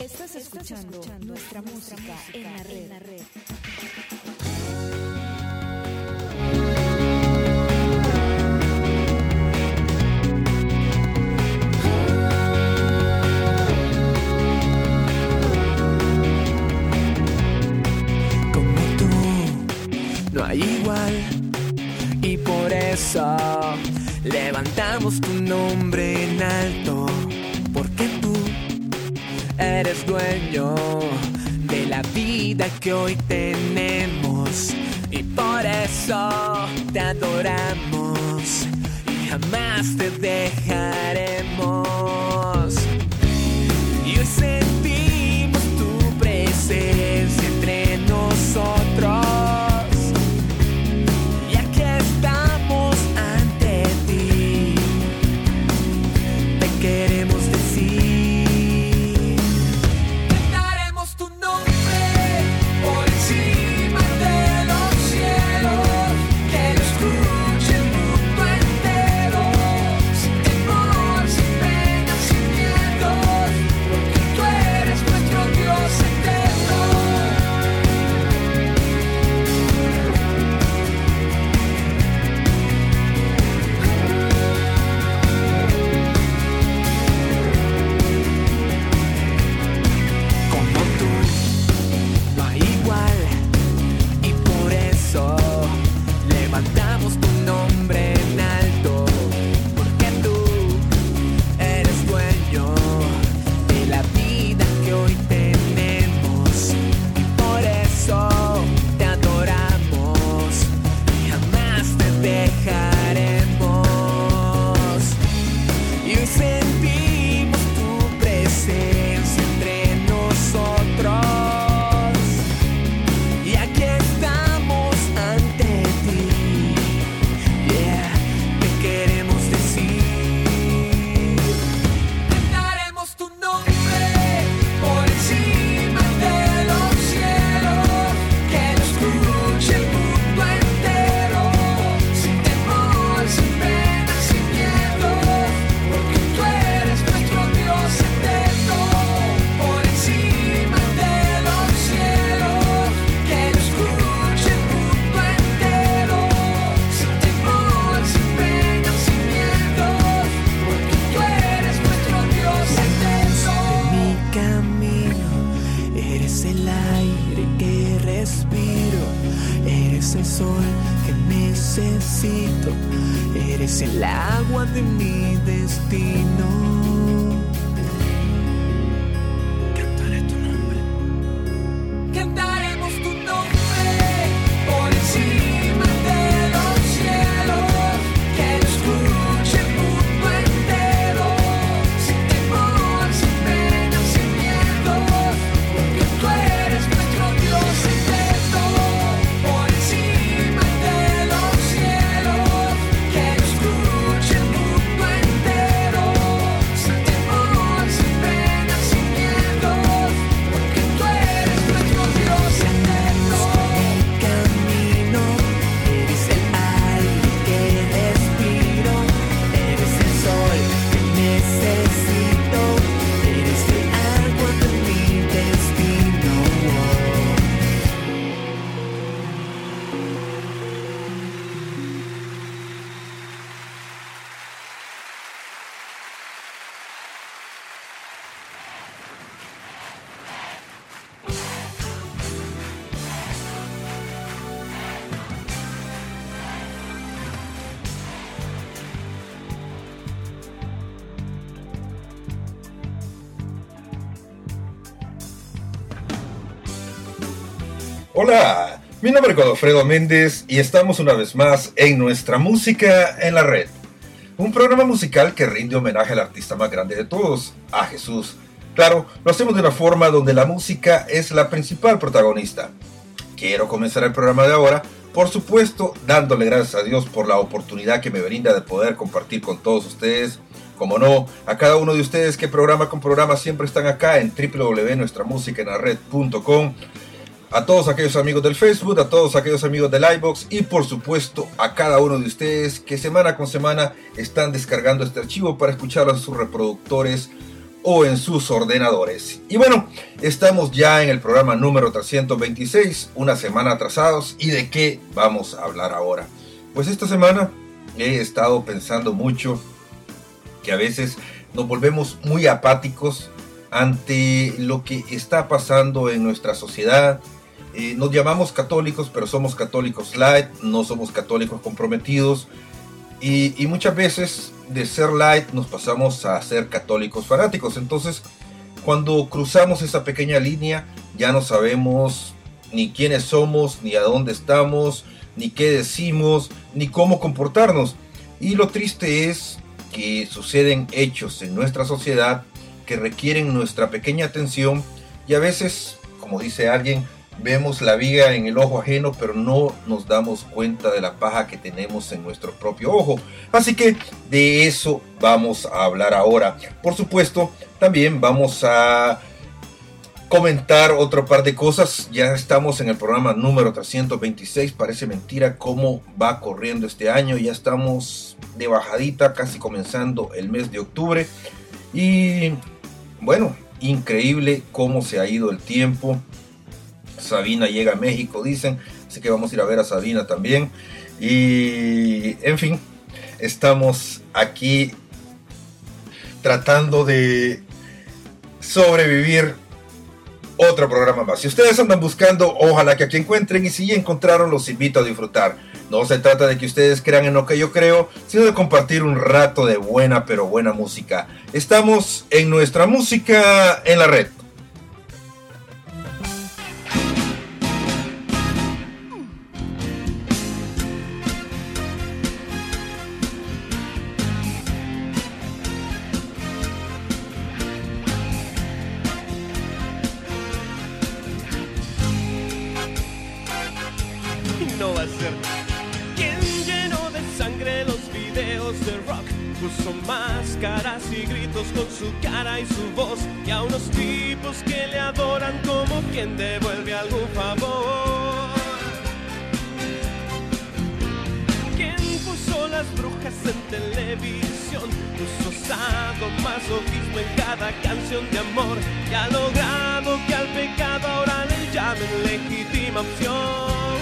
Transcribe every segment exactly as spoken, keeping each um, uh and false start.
Estás escuchando nuestra música en la red. En la red. Como tú, no hay igual, y por eso levantamos tu nombre en alto, porque tú eres dueño de la vida que hoy tenemos, y por eso te adoramos y jamás te dejaremos. Y hoy sentimos tu presencia entre nosotros, y aquí estamos ante ti, te queremos decir. Eres el agua de mi destino. Cantaré tu nombre. Cantaremos tu nombre por encima de los cielos. Que lo escuche el mundo entero. Sin temor, sin pena, sin miedo. Porque tú eres nuestro Dios eterno. Por encima de los cielos. Que lo escuche el mundo entero. Sin temor, sin pena, sin miedo. Porque tú eres nuestro Dios eterno. Mi camino, eres el aire que respiro. Eres el sol que necesito. Eres el agua de mi destino. Hola, mi nombre es Godofredo Méndez y estamos una vez más en Nuestra Música en la Red, un programa musical que rinde homenaje al artista más grande de todos, a Jesús. Claro, lo hacemos de una forma donde la música es la principal protagonista. Quiero comenzar el programa de ahora, por supuesto, dándole gracias a Dios por la oportunidad que me brinda de poder compartir con todos ustedes. Como no, a cada uno de ustedes que programa con programa siempre están acá en doble u doble u doble u punto nuestra música en la red punto com. A todos aquellos amigos del Facebook, a todos aquellos amigos del iVoox y por supuesto a cada uno de ustedes que semana con semana están descargando este archivo para escucharlo en sus reproductores o en sus ordenadores. Y bueno, estamos ya en el programa número trescientos veintiséis, una semana atrasados. ¿Y de qué vamos a hablar ahora? Pues esta semana he estado pensando mucho que a veces nos volvemos muy apáticos ante lo que está pasando en nuestra sociedad. Eh, nos llamamos católicos, pero somos católicos light, no somos católicos comprometidos. Y, y muchas veces de ser light nos pasamos a ser católicos fanáticos. Entonces, cuando cruzamos esa pequeña línea, ya no sabemos ni quiénes somos, ni a dónde estamos, ni qué decimos, ni cómo comportarnos. Y lo triste es que suceden hechos en nuestra sociedad que requieren nuestra pequeña atención, y a veces, como dice alguien, vemos la viga en el ojo ajeno, pero no nos damos cuenta de la paja que tenemos en nuestro propio ojo. Así que de eso vamos a hablar ahora. Por supuesto, también vamos a comentar otro par de cosas. Ya estamos en el programa número trescientos veintiséis. Parece mentira cómo va corriendo este año. Ya estamos de bajadita, casi comenzando el mes de octubre. Y bueno, increíble cómo se ha ido el tiempo. Sabina llega a México, dicen, así que vamos a ir a ver a Sabina también. Y en fin, estamos aquí tratando de sobrevivir otro programa más. Si ustedes andan buscando, ojalá que aquí encuentren, y si ya encontraron, los invito a disfrutar. No se trata de que ustedes crean en lo que yo creo, sino de compartir un rato de buena, pero buena música. Estamos en Nuestra Música en la Red. Puso máscaras y gritos con su cara y su voz, y a unos tipos que le adoran como quien devuelve algún favor. ¿Quién puso las brujas en televisión? Puso sadomasoquismo en cada canción de amor, y ha logrado que al pecado ahora le llamen legítima opción.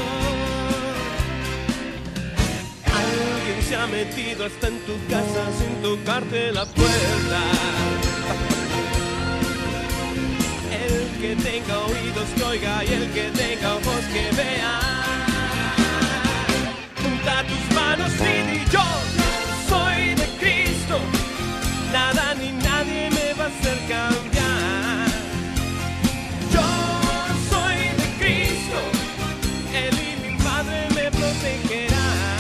Alguien se ha metido hasta en tu casa sin tocarte la puerta. El que tenga oídos que oiga y el que tenga ojos que vea. Junta tus manos y di: yo soy de Cristo. Nada ni nadie me va a hacer cambiar. Yo soy de Cristo. Él y mi madre me protegerán.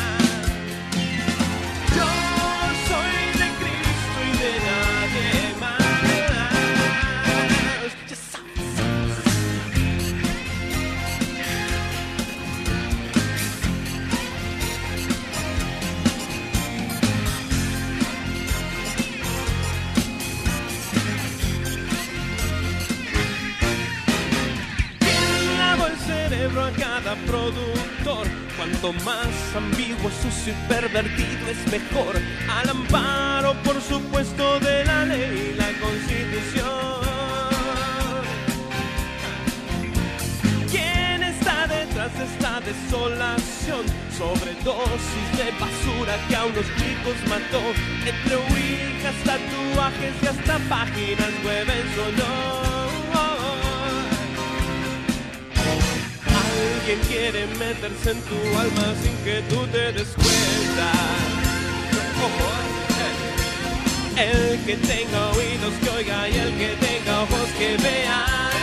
A cada productor, cuanto más ambiguo, sucio y pervertido es mejor, al amparo por supuesto de la ley y la Constitución. ¿Quién está detrás de esta desolación? Sobredosis de basura que a unos chicos mató, entre ouijas, tatuajes y hasta páginas web en sonó. Alguien quiere meterse en tu alma sin que tú te des cuenta. El que tenga oídos que oiga y el que tenga ojos que vea.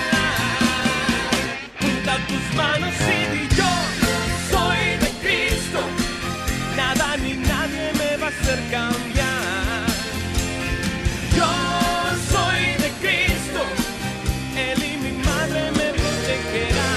Junta tus manos y di: yo soy de Cristo. Nada ni nadie me va a hacer cambiar. Yo soy de Cristo. Él y mi madre me protegerán.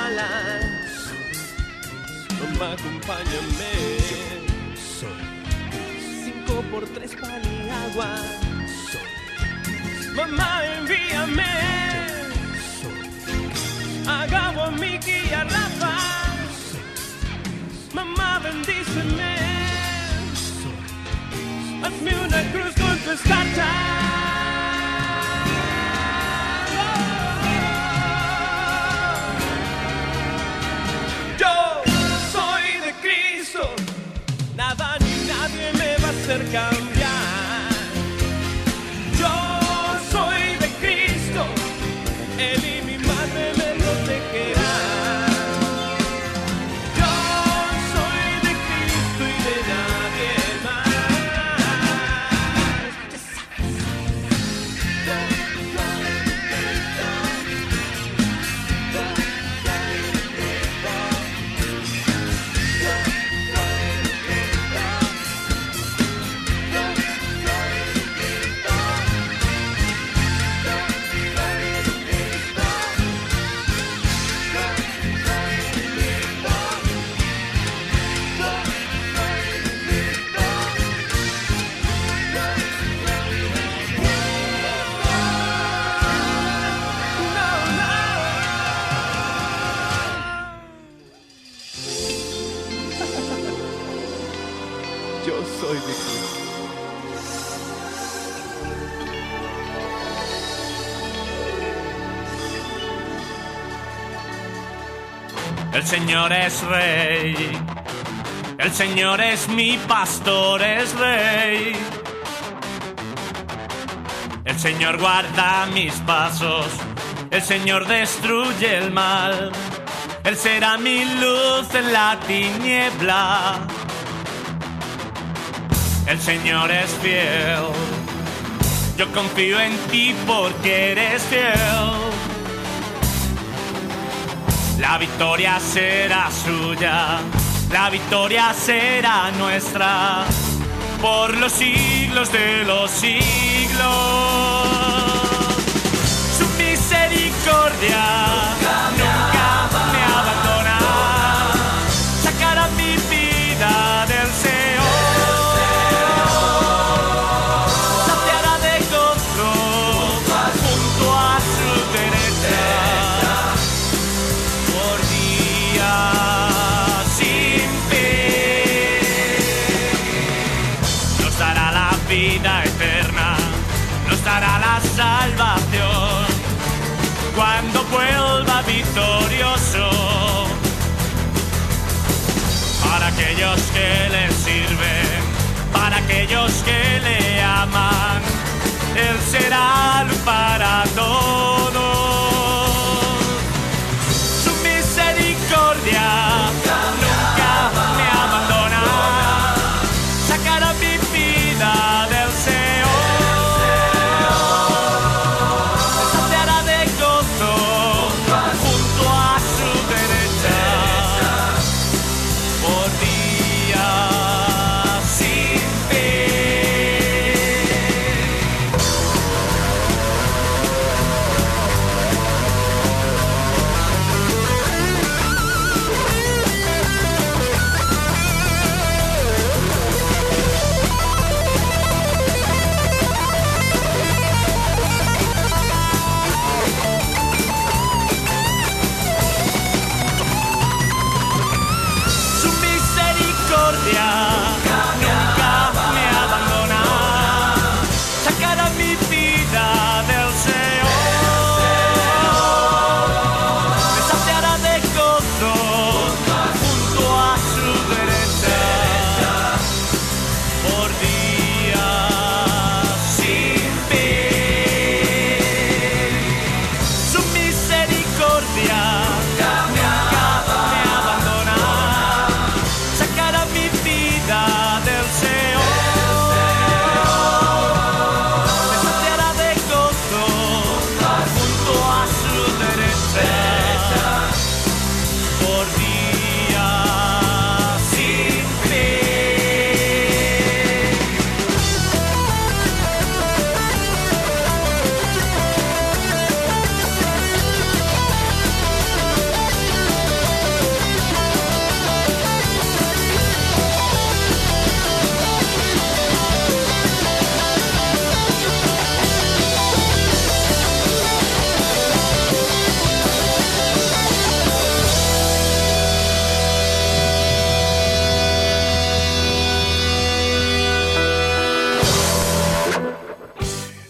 malas. Mamá, acompáñame. Cinco por tres pan y agua. Mamá, envíame. A Gabo, a Miki y a Rafa. Mamá, bendíceme. Hazme una cruz con tu escarcha. Yo soy de Cristo. Nada ni nadie me va a hacer cambiar. Yo soy de Cristo. Él y mi madre me protegerán. Yo soy de Cristo y de nadie más. Yo soy de Cristo. El Señor es rey, el Señor es mi pastor, es rey. El Señor guarda mis pasos, el Señor destruye el mal. Él será mi luz en la tiniebla. El Señor es fiel, yo confío en ti porque eres fiel. La victoria será suya, la victoria será nuestra, por los siglos de los siglos. Su misericordia nunca me abandona, sacará mi vida del Seol. Vida eterna, nos dará la salvación cuando vuelva victorioso. Para aquellos que le sirven, para aquellos que le aman, Él será luz para todos. Su misericordia nunca me abandona, sacará mi vida del Seol, me saciará de gozo junto a su derecha, por días sin fin.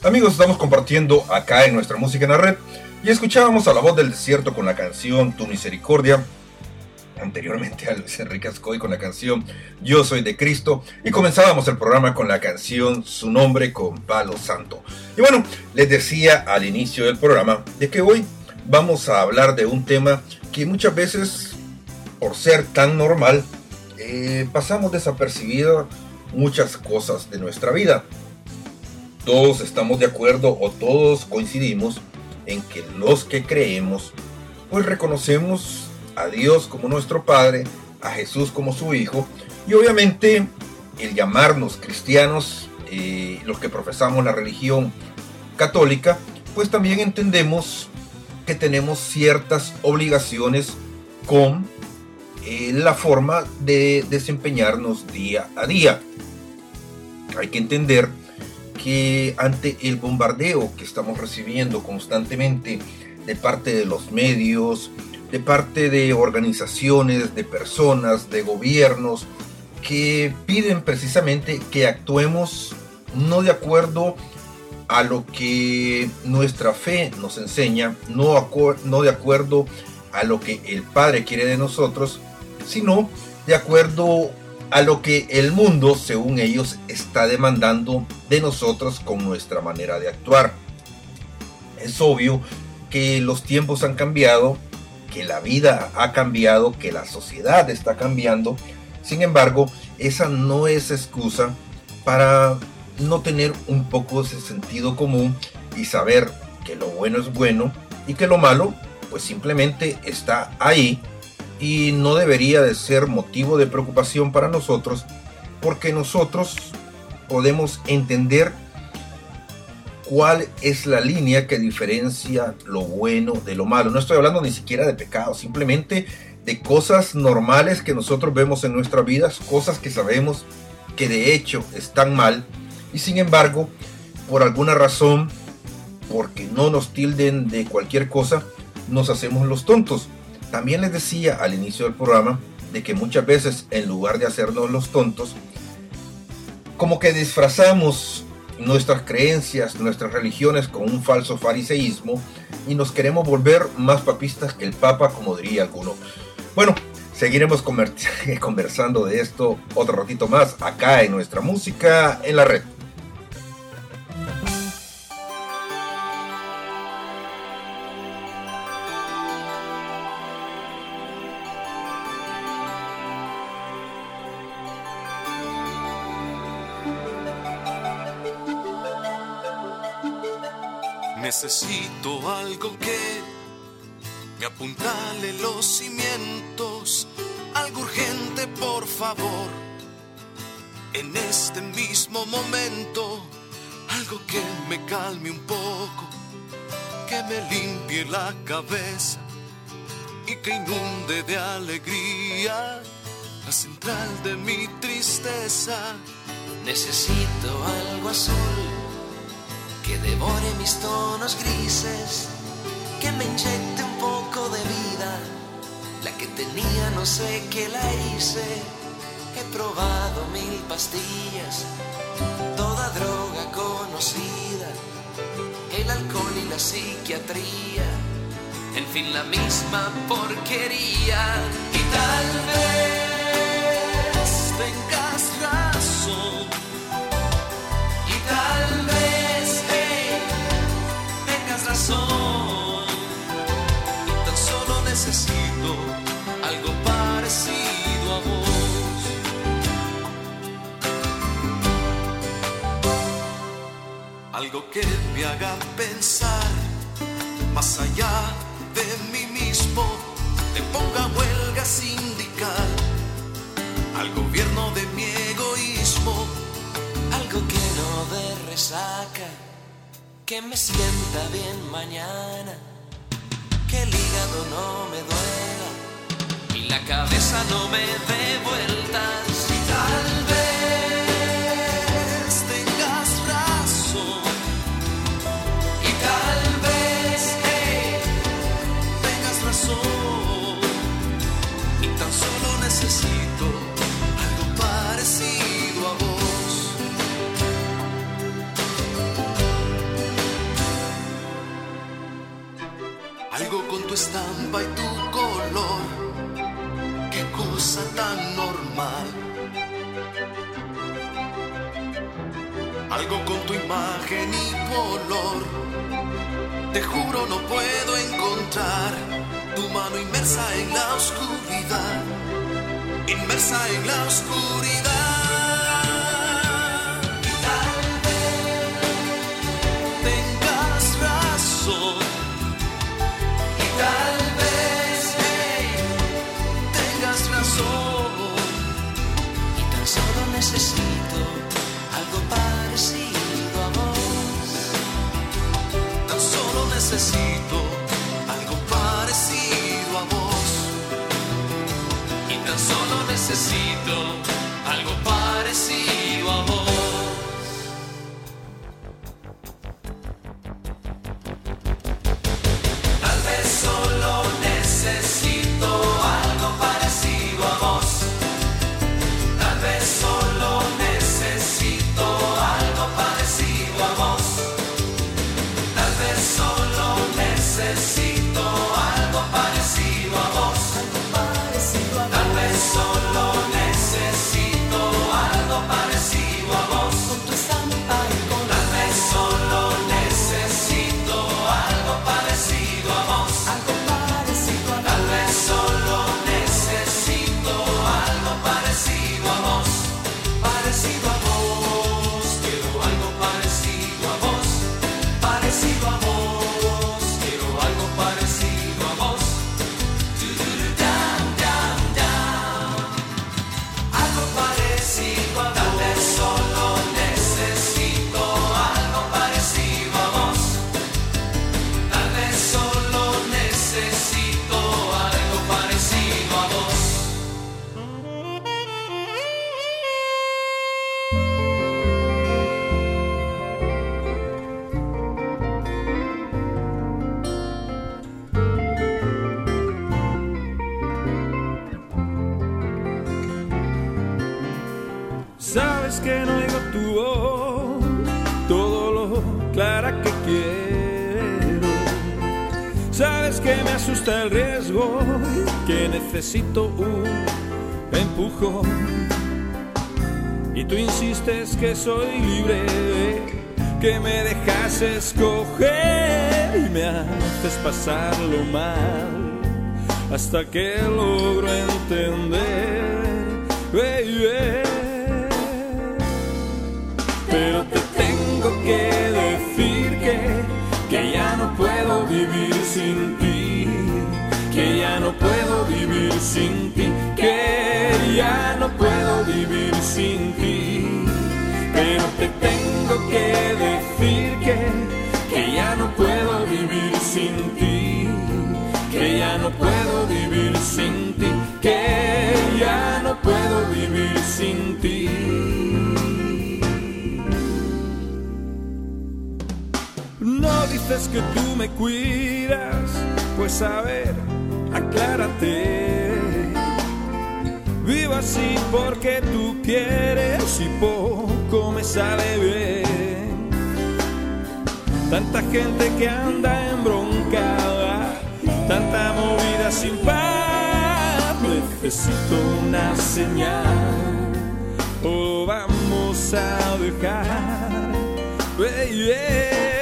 Amigos, estamos compartiendo acá en nuestra música en la red y escuchábamos a La Voz del Desierto con la canción Tu Misericordia, anteriormente a Luis Enrique Ascoy con la canción Yo Soy de Cristo, y comenzábamos el programa con la canción Su Nombre con Palo Santo. Y bueno, les decía al inicio del programa de que hoy vamos a hablar de un tema que muchas veces, por ser tan normal, eh, pasamos desapercibido muchas cosas de nuestra vida. Todos estamos de acuerdo o todos coincidimos en que los que creemos, pues reconocemos a Dios como nuestro Padre, a Jesús como su Hijo, y obviamente el llamarnos cristianos, eh, los que profesamos la religión católica, pues también entendemos que tenemos ciertas obligaciones con eh, la forma de desempeñarnos día a día. Hay que entender que ante el bombardeo que estamos recibiendo constantemente de parte de los medios, de parte de organizaciones, de personas, de gobiernos, que piden precisamente que actuemos no de acuerdo a lo que nuestra fe nos enseña, no, acu- no de acuerdo a lo que el Padre quiere de nosotros, sino de acuerdo a lo que el mundo, según ellos, está demandando de nosotros con nuestra manera de actuar. Es obvio que los tiempos han cambiado, que la vida ha cambiado, que la sociedad está cambiando. Sin embargo, esa no es excusa para no tener un poco ese sentido común y saber que lo bueno es bueno y que lo malo pues simplemente está ahí y no debería de ser motivo de preocupación para nosotros, porque nosotros podemos entender cuál es la línea que diferencia lo bueno de lo malo. No estoy hablando ni siquiera de pecado, simplemente de cosas normales que nosotros vemos en nuestras vidas, cosas que sabemos que de hecho están mal, y sin embargo, por alguna razón, porque no nos tilden de cualquier cosa, nos hacemos los tontos. También les decía al inicio del programa de que muchas veces, en lugar de hacernos los tontos, como que disfrazamos nuestras creencias, nuestras religiones con un falso fariseísmo y nos queremos volver más papistas que el Papa, como diría alguno. Bueno, seguiremos conversando de esto otro ratito más acá en nuestra música en la red. Necesito algo que me apuntale los cimientos, algo urgente por favor, en este mismo momento, algo que me calme un poco, que me limpie la cabeza y que inunde de alegría la central de mi tristeza. Necesito algo azul que devore mis tonos grises, que me inyecte un poco de vida, la que tenía no sé qué la hice. He probado mil pastillas, toda droga conocida, el alcohol y la psiquiatría, en fin la misma porquería. Y tal vez tengas razón, y tal vez razón, y tan solo necesito algo parecido a vos. Algo que me haga pensar más allá de mí mismo, te ponga huelga sindical al gobierno de mi egoísmo. Algo que no dé resaca, que me sienta bien mañana, que el hígado no me duela y la cabeza no me dé vueltas. Y tal vez tengas razón, y tal vez hey, tengas razón, y tan solo necesito algo parecido a vos. algo con tu estampa y tu color, qué cosa tan normal. Algo con tu imagen y tu olor, te juro no puedo encontrar tu mano inmersa en la oscuridad, inmersa en la oscuridad. Y tal vez tengas razón, y tal vez hey, tengas razón, Y tan solo necesito algo parecido a vos. tan solo necesito algo parecido a vos. Y tan solo necesito algo parecido a vos. Tal vez solo necesito algo parecido a vos. Tal vez solo necesito algo parecido a vos. Tal vez solo necesito algo parecido a vos. Tal vez solo necesito algo parecido a vos. Tal vez solo necesito algo parecido a vos. Tal vez solo necesito algo parecido a vos. Parecido a vos, quiero algo parecido a vos. Parecido a vos, quiero algo parecido a vos. Dam, dam, dam. Algo parecido a vos. Tal vez solo necesito algo parecido a vos. Tal vez solo necesito algo parecido a vos. Sabes que no oigo tu voz, todo lo clara que quiero. Sabes que me asusta el riesgo, que necesito un empujón. Y tú insistes que soy libre, que me dejas escoger y me haces pasarlo mal hasta que logro entender. Baby. Pero te tengo que decir que, que ya no puedo vivir sin ti, que ya no puedo vivir sin ti, que ya no puedo vivir sin ti. Pero te tengo que decir que, que ya no puedo vivir sin ti, que ya no puedo vivir sin ti, que ya no puedo vivir sin ti. No dices que tú me cuidas, pues a ver, aclárate. Vivo así porque tú quieres y poco me sale bien. Tanta gente que anda embroncada, tanta movida sin paz. Necesito una señal, o vamos a dejar. Hey, yeah.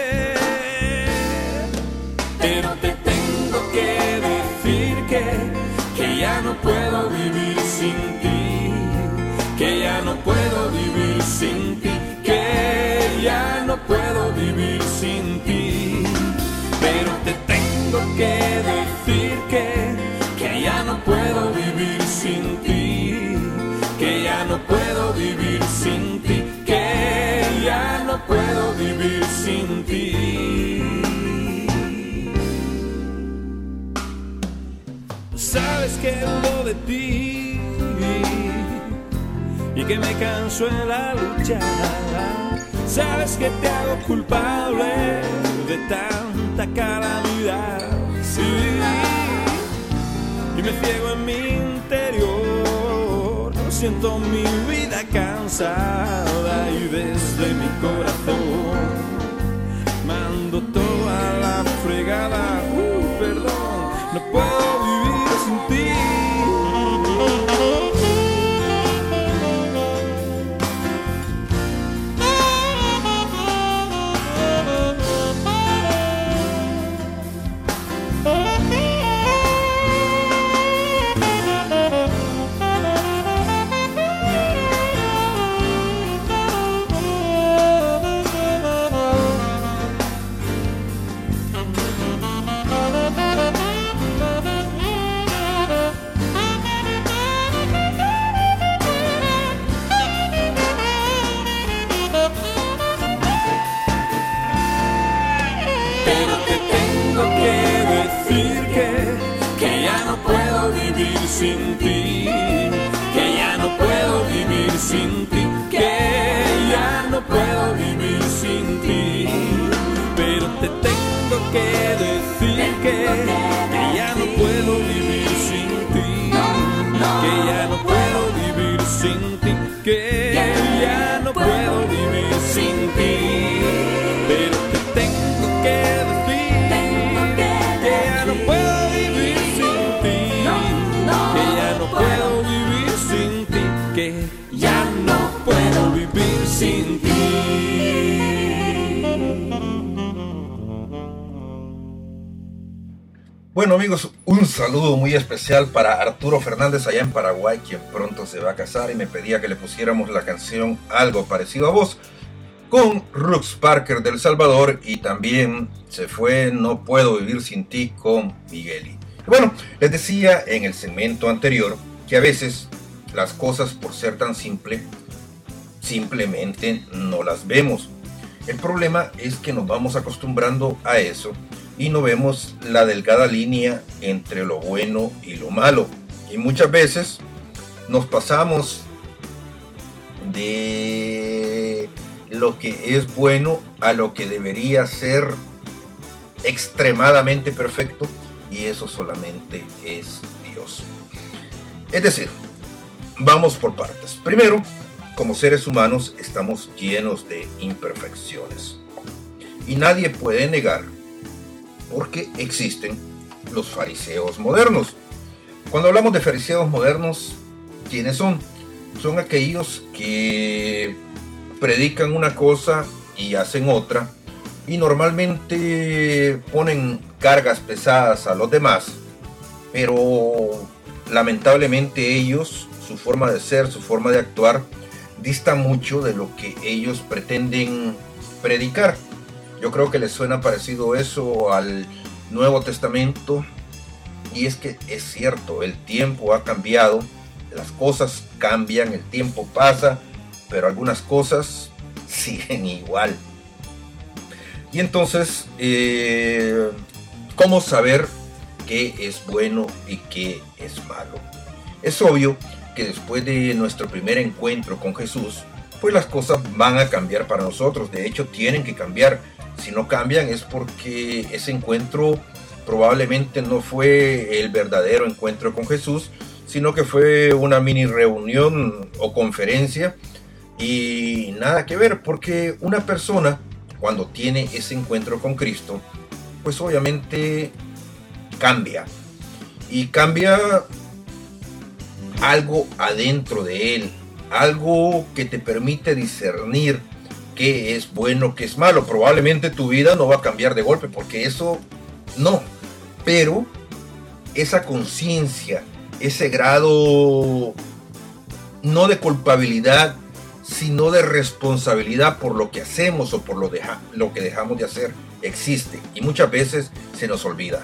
Pero te tengo que decir que, que ya no puedo vivir sin ti, que ya no puedo vivir sin ti, que ya no puedo vivir sin ti. Pero te tengo que decir que, que ya no puedo vivir sin ti, que ya no puedo vivir sin ti, que ya no puedo vivir sin ti. Sabes que dudo de ti y que me canso en la lucha. Sabes que te hago culpable de tanta calamidad. Sí, y me ciego en mi interior. Siento mi vida cansada y desde mi corazón mando toda la fregada. Uh, perdón. sin ti, que ya no puedo vivir sin ti, que ya no puedo vivir sin ti. Pero te tengo que decir que, que ya no puedo vivir sin ti, que ya no puedo vivir sin ti, que ya no puedo vivir sin ti. Pero te tengo que decir que ya no puedo vivir sin ti, que ya no puedo vivir sin ti, que ya no puedo vivir sin ti. Bueno amigos, un saludo muy especial para Arturo Fernández allá en Paraguay, quien pronto se va a casar y me pedía que le pusiéramos la canción Algo Parecido a Vos con Rux Parker del Salvador, y también Se Fue No Puedo Vivir Sin Ti con Migueli. Bueno, les decía en el segmento anterior que a veces las cosas, por ser tan simple, simplemente no las vemos. El problema es que nos vamos acostumbrando a eso y no vemos la delgada línea entre lo bueno y lo malo. Y muchas veces nos pasamos de lo que es bueno a lo que debería ser extremadamente perfecto, y eso solamente es Dios. Es decir, vamos por partes. Primero, como seres humanos estamos llenos de imperfecciones y nadie puede negar, porque existen los fariseos modernos. Cuando hablamos de fariseos modernos, ¿quiénes son? Son aquellos que predican una cosa y hacen otra, y normalmente ponen cargas pesadas a los demás, pero lamentablemente ellos, su forma de ser, su forma de actuar, dista mucho de lo que ellos pretenden predicar. Yo creo que les suena parecido eso al Nuevo Testamento, y es que es cierto, el tiempo ha cambiado, las cosas cambian, el tiempo pasa, pero algunas cosas siguen igual. Y entonces, eh, ¿cómo saber qué es bueno y qué es malo? Es obvio que después de nuestro primer encuentro con Jesús, pues las cosas van a cambiar para nosotros. De hecho, tienen que cambiar. Si no cambian es porque ese encuentro probablemente no fue el verdadero encuentro con Jesús, sino que fue una mini reunión o conferencia y nada que ver, porque una persona cuando tiene ese encuentro con Cristo, pues obviamente cambia, y cambia algo adentro de él, algo que te permite discernir qué es bueno, qué es malo. Probablemente tu vida no va a cambiar de golpe, porque eso no, pero esa conciencia, ese grado no de culpabilidad, sino de responsabilidad por lo que hacemos o por lo, deja, lo que dejamos de hacer, existe, y muchas veces se nos olvida.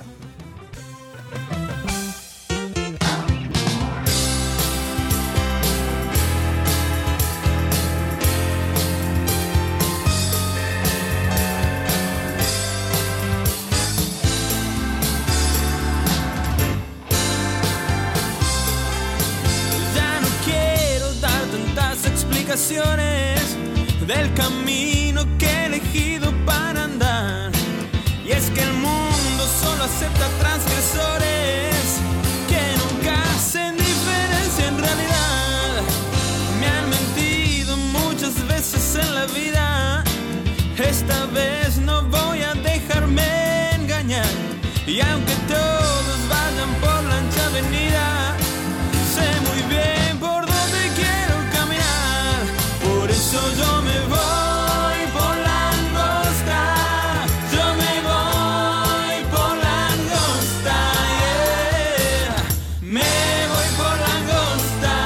Del camino que he elegido para andar, y es que el mundo solo acepta transgresores que nunca hacen diferencia en realidad. Me han mentido muchas veces en la vida, esta vez no voy a dejarme engañar, y aunque todos vayan por la ancha avenida, sé muy bien por dónde quiero caminar. Por eso yo me voy por la angosta, yo me voy por la angosta, yeah. Me voy por la angosta,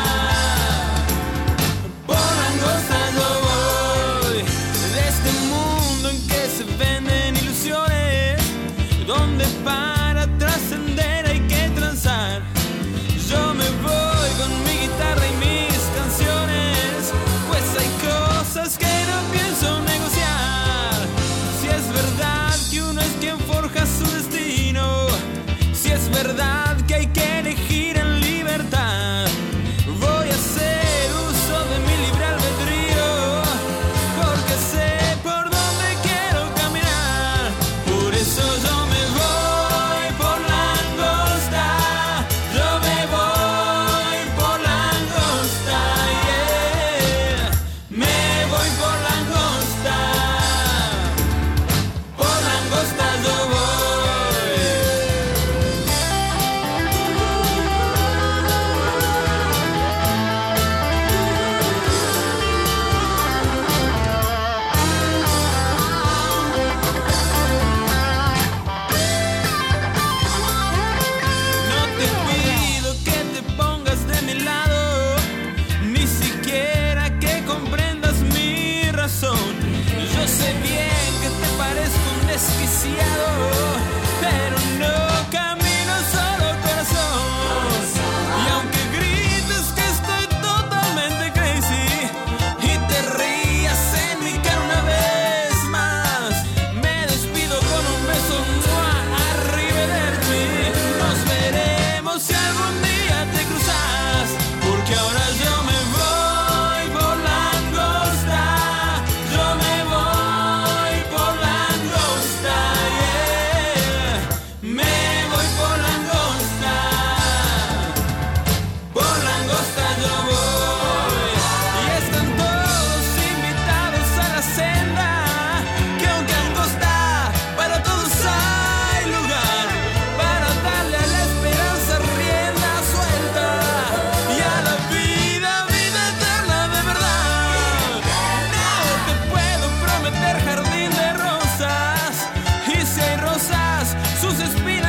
por la angosta yo voy. De este mundo en que se venden ilusiones, donde para trascender hay que transar, yo me voy con mi guitarra y mis canciones, pues hay cosas que no pienso negociar. Si es verdad que uno es quien forja su destino, si es verdad que hay que elegir en libertad,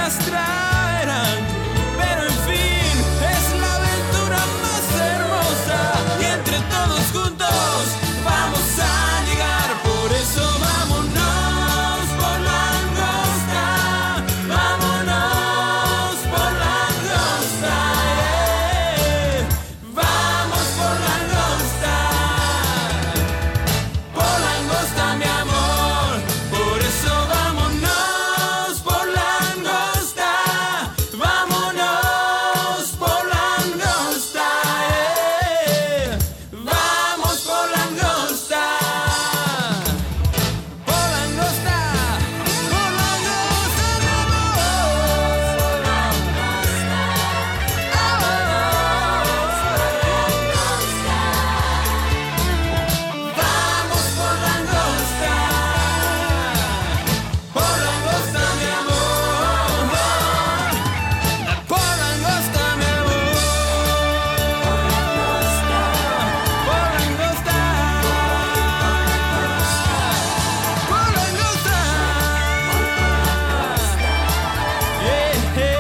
problemas traerán, pero en fin es la aventura más hermosa y entre todos juntos vamos a llegar. Por eso vámonos por la angosta, vámonos por la angosta, eh. Vamos por la angosta, por la angosta mi amor. Por eso vámonos por la angosta, vámonos por la angosta, eh. Vamos por la angosta, por la angosta, por la angosta mi Vamos por la angosta, por la angosta mi amor, por la angosta mi amor, por la angosta, por la angosta, yeah,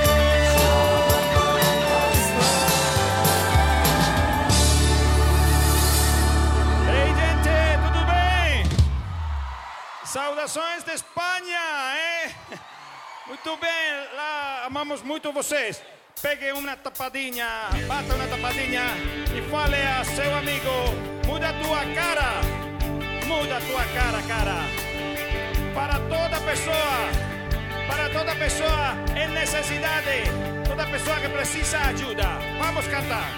Ei, gente, tudo bem? Saudações de Espanha, hein? Muito bem, lá amamos muito vocês. Pegue uma tapadinha, bata uma tapadinha e fale a seu amigo: muda tua cara, muda tua cara, cara. Para toda pessoa, para toda pessoa em necessidade, toda pessoa que precisa ajuda. Vamos cantar.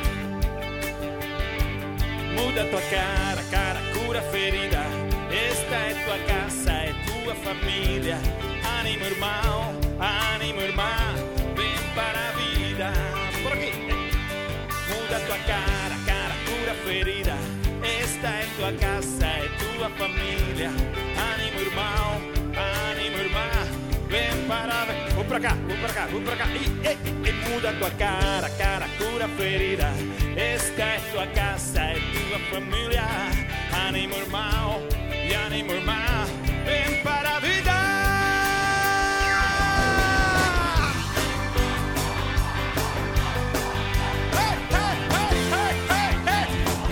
Muda tua cara, cara, cura ferida. Esta é tua casa, é tua família. Ânimo, irmão, ânimo, irmã, vem para a vida. Por aqui. Muda tua cara, cara, cura ferida. Esta é tua casa, é tua família. Ânimo, irmão, ânimo, irmã, vem para a vida. Vou pra cá, vou pra cá, vou pra cá. E, e, e, muda tua cara, cara, cura ferida. Esta é tua casa, é tua família. Ânimo, irmão, e ânimo, irmã, vem para a vida. Hey, hey, hey, hey, hey,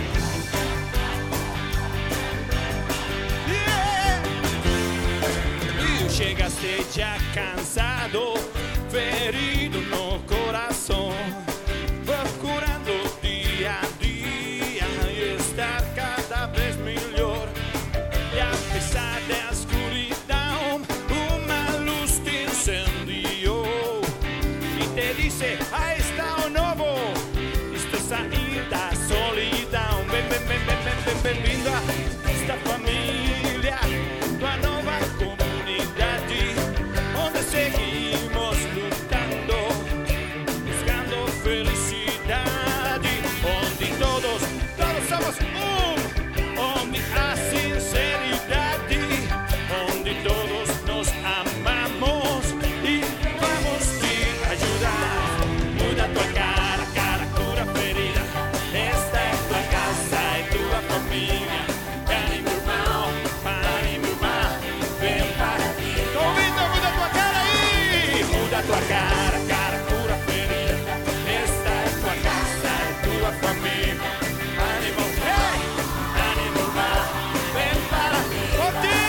hey. Yeah. E chegaste já cansado, ferido no coração, procurando dia a dia estar cada vez melhor. E apesar da escuridão, uma luz te incendiou e te disse: aí está o novo, isto é sair da solidão. Vem, vem, vem, vem, vem, vem, bem-vindo a esta família, tua nova comunidade, onde seguimos lutando, buscando felicidade, onde todos, todos somos um, onde há sinceridade, onde todos nos amamos e vamos te ajudar. Muda tua cara, cara, cura ferida. Esta é tua casa, é tua família. Ânimo, irmão, ânimo, irmã, vem para aqui. Tô ouvindo, muda tua cara aí. Muda tua cara, cara, cura ferida. Esta é tua casa, é tua família. Ânimo, hey, ânimo, irmã, vem para aqui.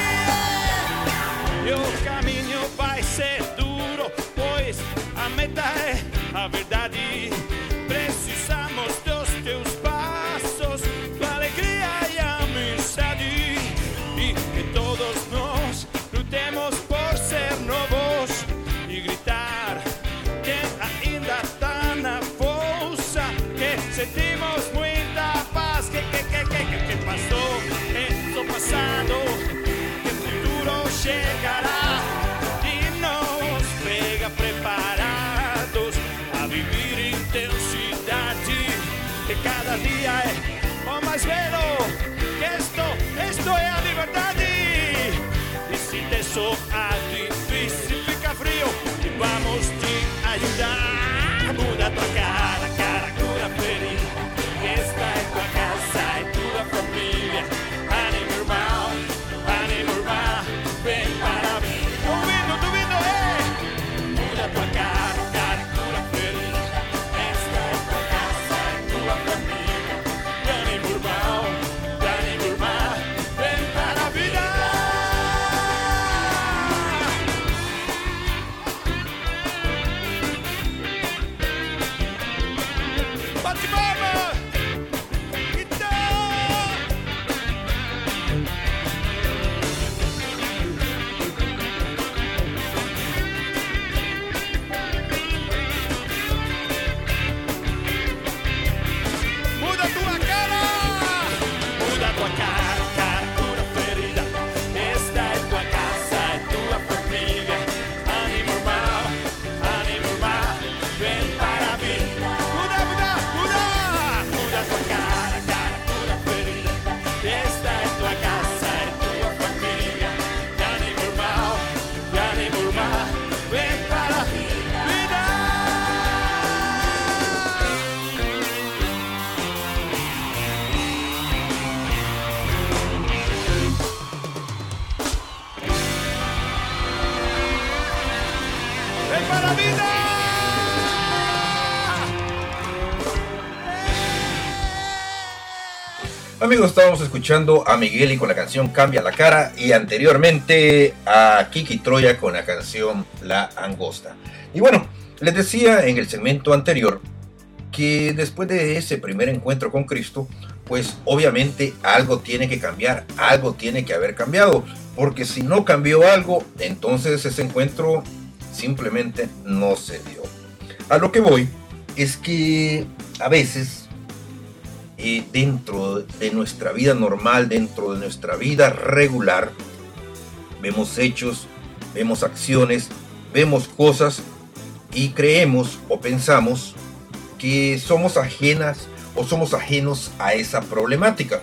E o caminho vai ser duro, pois a meta é a verdade. Precisamos dos teus passos, tua alegria e amizade. E que todos nós lutemos por ser novos e gritar que ainda está na força, que sentimos muita paz. Que, que, que, que, que, que passou, é o passado, que o futuro chegará e nos pega preparados a viver intensidade. Que cada dia é o mais belo, que esto, esto é a liberdade. E se te soa difícil, fica frio, e vamos te ajudar. Muda tua cara, cara, cura ferida. Esta é tua casa, é tua família. Ânimo, irmão, ânimo, irmã, vem para mim. Duvido, duvido, ei! Muda Amigos, estábamos escuchando a Migueli con la canción Cambia la Cara y anteriormente a Kiki Troya con la canción La Angosta. Y bueno, les decía en el segmento anterior que después de ese primer encuentro con Cristo, pues obviamente algo tiene que cambiar, algo tiene que haber cambiado, porque si no cambió algo, entonces ese encuentro simplemente no se dio. A lo que voy es que a veces eh, dentro de nuestra vida normal, dentro de nuestra vida regular, vemos hechos, vemos acciones, vemos cosas y creemos o pensamos que somos ajenas o somos ajenos a esa problemática.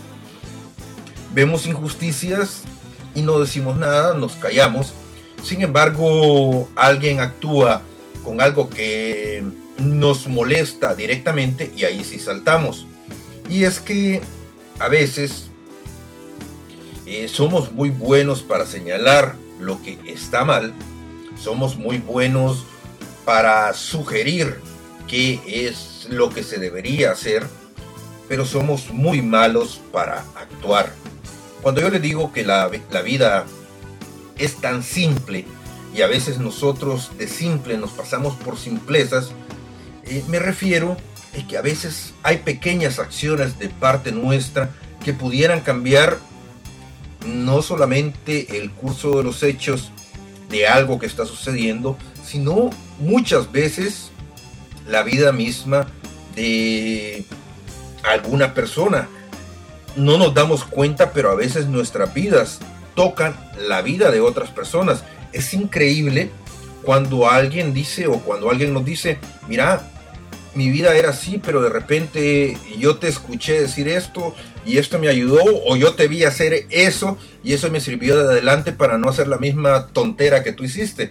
Vemos injusticias y no decimos nada, nos callamos. Sin embargo, alguien actúa con algo que nos molesta directamente y ahí sí saltamos. Y es que a veces eh, somos muy buenos para señalar lo que está mal, somos muy buenos para sugerir qué es lo que se debería hacer, pero somos muy malos para actuar. Cuando yo les digo que la, la vida es tan simple y a veces nosotros de simple nos pasamos por simplezas, eh, me refiero a que a veces hay pequeñas acciones de parte nuestra que pudieran cambiar no solamente el curso de los hechos de algo que está sucediendo, sino muchas veces la vida misma de alguna persona. No nos damos cuenta, pero a veces nuestras vidas tocan la vida de otras personas. Es increíble cuando alguien dice o cuando alguien nos dice, mira, mi vida era así, pero de repente yo te escuché decir esto y esto me ayudó, o yo te vi hacer eso y eso me sirvió de adelante para no hacer la misma tontera que tú hiciste.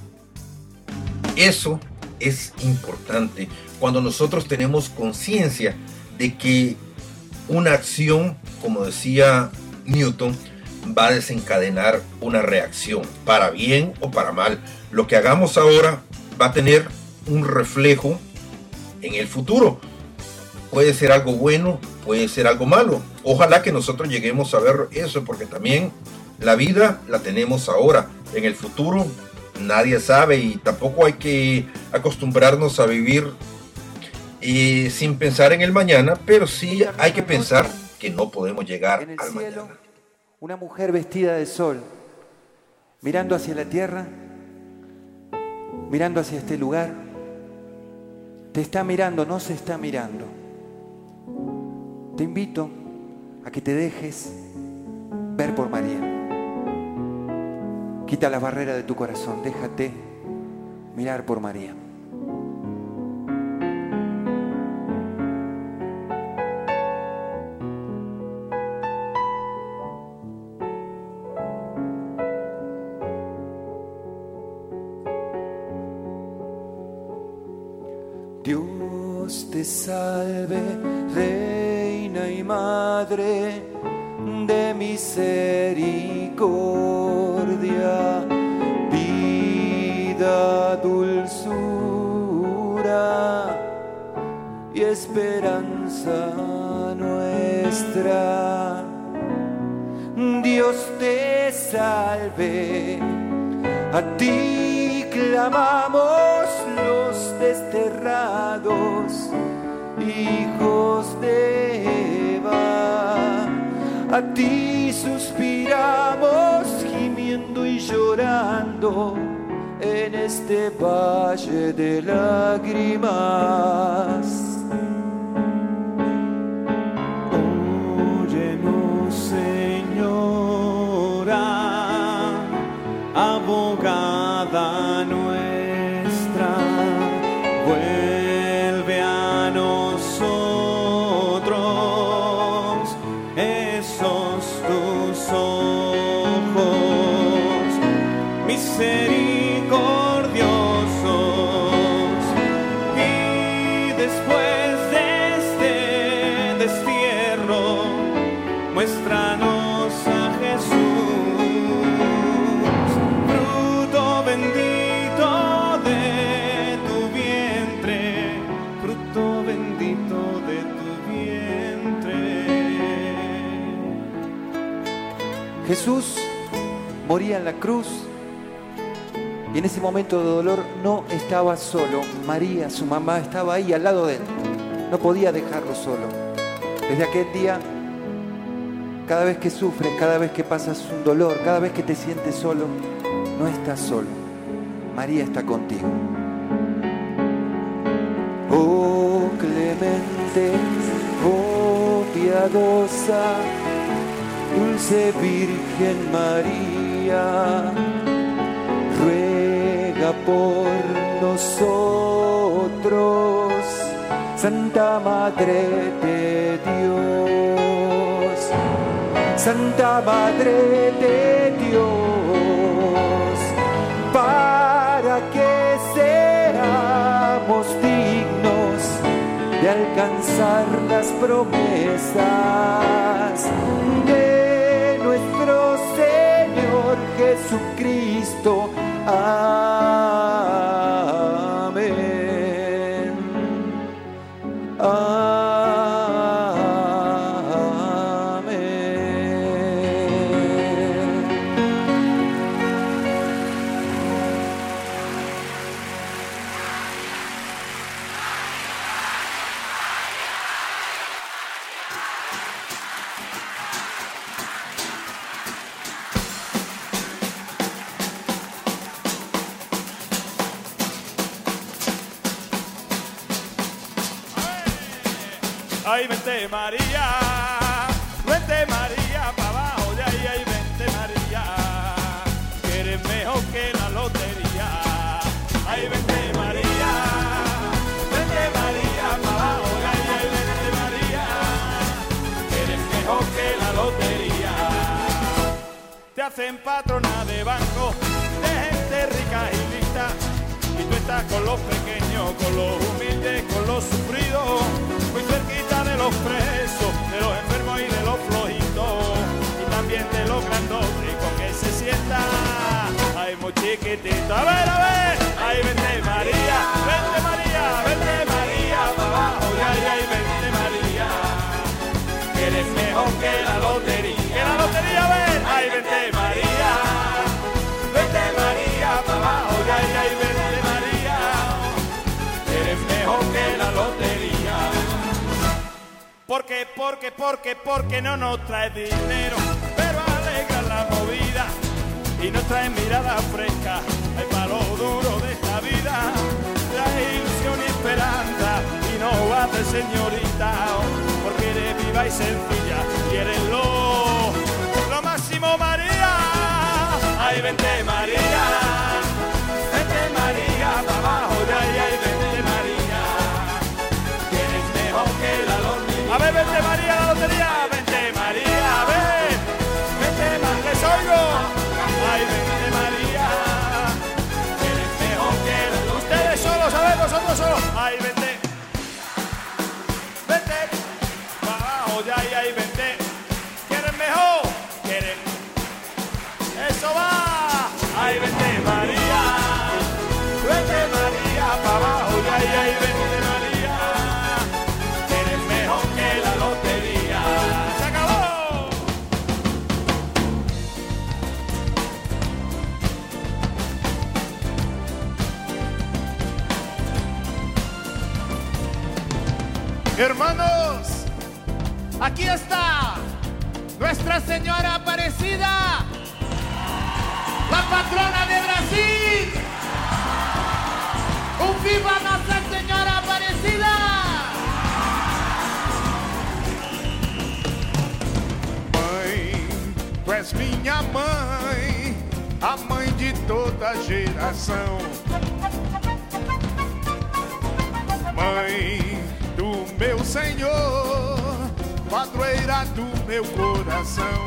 Eso es importante cuando nosotros tenemos conciencia de que una acción, como decía Newton, va a desencadenar una reacción, para bien o para mal. Lo que hagamos ahora va a tener un reflejo en el futuro. Puede ser algo bueno, puede ser algo malo. Ojalá que nosotros lleguemos a ver eso, porque también la vida la tenemos ahora. En el futuro nadie sabe y tampoco hay que acostumbrarnos a vivir eh, sin pensar en el mañana, pero sí hay que pensar que no podemos llegar en el al cielo, mañana. una mujer vestida de sol, mirando hacia la tierra, mirando hacia este lugar. Te está mirando, no se está mirando. Te invito a que te dejes ver por María. Quita las barreras de tu corazón, déjate mirar por María. Dios te salve, Reina y Madre de misericordia, vida, dulzura y esperanza nuestra. Dios te salve, a ti clamamos los desterrados, hijos de Eva. A ti suspiramos gimiendo y llorando en este valle de lágrimas. Óyenos, Señora, abogada nuestra, vuelve a nosotros esos tus ojos misericordiosos, y después de este destierro muéstranos a Jesús, fruto bendito de tu vientre, Jesús moría en la cruz y en ese momento de dolor no estaba solo. María, su mamá, estaba ahí al lado de él. No podía dejarlo solo. Desde aquel día, cada vez que sufres, cada vez que pasas un dolor, cada vez que te sientes solo, no estás solo. María está contigo. Oh clemente, oh piadosa, dulce Virgen María, ruega por nosotros, Santa Madre de Dios, Santa Madre de Dios, para que seamos dignos de alcanzar las promesas de nuestro Señor Jesucristo. Amén. Amén. Ay, vente María, vente María, pa' abajo de ahí, ay, vente María, que eres mejor que la lotería. Ay, vente María, vente María, pa' abajo de ahí, ay, vente María, que eres mejor que la lotería. Te hacen patrona de banco, de gente rica y lista, y tú estás con los pequeños, con los humildes, con los sufridos, muy cerquita de los presos, de los enfermos y de los flojitos, y también de los grandotes con que se sienta, ay, muy chiquitito. A ver, a ver, ay, vente María, vente María, vente María, pa' abajo, ay, ay, vente María, que eres mejor que la lotería, que la lotería, a ver, ay, vente María, vente María, pa' abajo, ay, ay, vente María, que eres mejor que la lotería. Porque, porque, porque, porque no nos trae dinero, pero alegra la movida y nos trae mirada fresca, el palo duro de esta vida, trae ilusión y esperanza y no va de señorita, porque eres viva y sencilla y eres lo, lo máximo María. Ay, vente María, vente María, pa' abajo de ahí, ay, vente María, que eres mejor que la lotería. A ver, vente María, la lotería, vente María, a ver, vente María, les oigo. Ay, vente María, que eres mejor que la lotería. Ustedes solos, a ver, vosotros solos. Ay, vente, vente, pa' abajo de ahí, ay, vente, que eres mejor, que eres, eso va. Ay, vente María, vente María, pa' abajo de ahí, ay, vente María, que eres mejor que la lotería. ¡Se acabó! Hermanos, aquí está Nuestra Señora Aparecida, la patrona de Brasil. ¡Un viva Nuestra Señora Aparecida! Mãe, tu és minha mãe, a mãe de toda geração. Mãe do meu Senhor, padroeira do meu coração.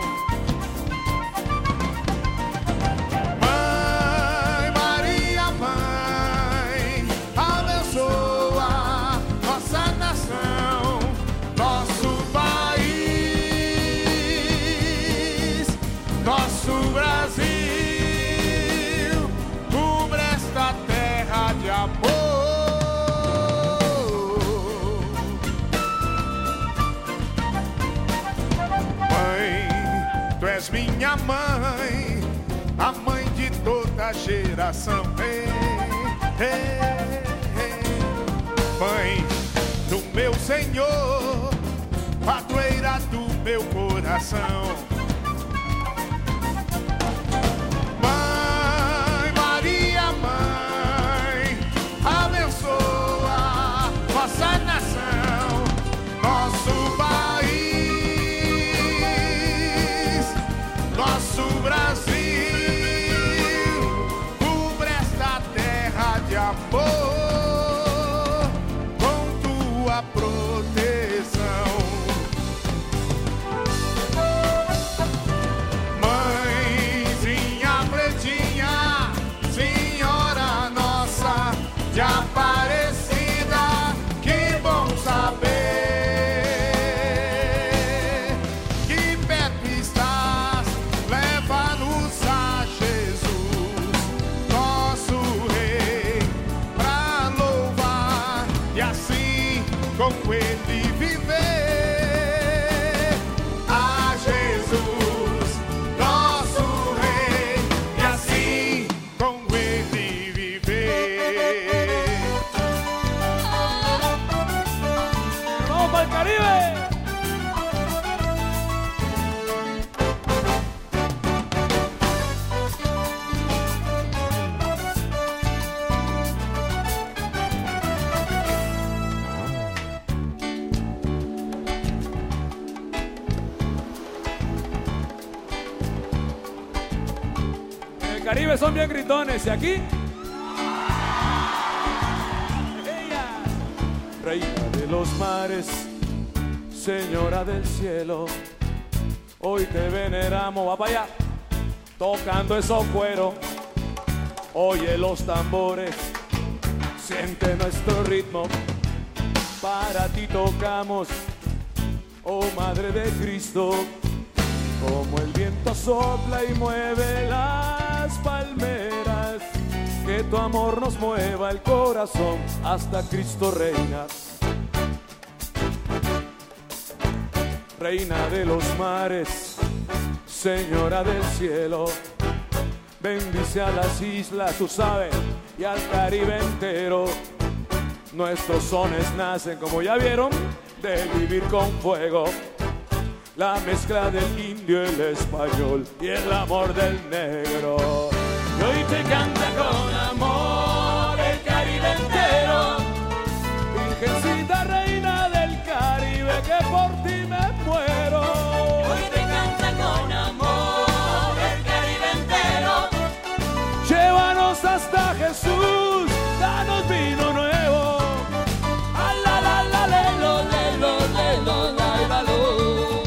Mãe Maria, mãe, abençoa nossa nação, nosso país, nosso Brasil, cubra esta terra de amor. Mãe minha mãe, a mãe de toda geração. Ei, ei, ei. Mãe do meu Senhor, padroeira do meu coração. Mãe Maria, mãe, abençoa nossa nação, nosso país, nosso Brasil. Cubra esta terra de amor com tua proteção. Mãezinha pretinha, Senhora Nossa de Aparecida, que bom saber que perto estás, leva-nos a Jesus, nosso Rei, pra louvar e assim com Ele viver. A Jesus, nosso Rei, e assim com Ele viver. ¡Vamos para el Caribe! En el Caribe son bien gritones, ¿y aquí? Ella. Reina de los mares, Señora del cielo, hoy te veneramos, va para allá, tocando esos cueros. Oye los tambores, siente nuestro ritmo, para ti tocamos, oh Madre de Cristo. Como el viento sopla y mueve las palmeras, que tu amor nos mueva el corazón hasta Cristo reina. Reina de los mares, Señora del cielo, bendice a las islas, tú sabes, y al Caribe entero. Nuestros sones nacen, como ya vieron, de vivir con fuego. La mezcla del indio, el español y el amor del negro. Y hoy te canta con amor el Caribe entero. Virgencita reina del Caribe, que por ti me muero. Hoy te canta con amor el Caribe entero. Llévanos hasta Jesús, danos vino nuevo. A la la la le lo le lo le lo la la lo.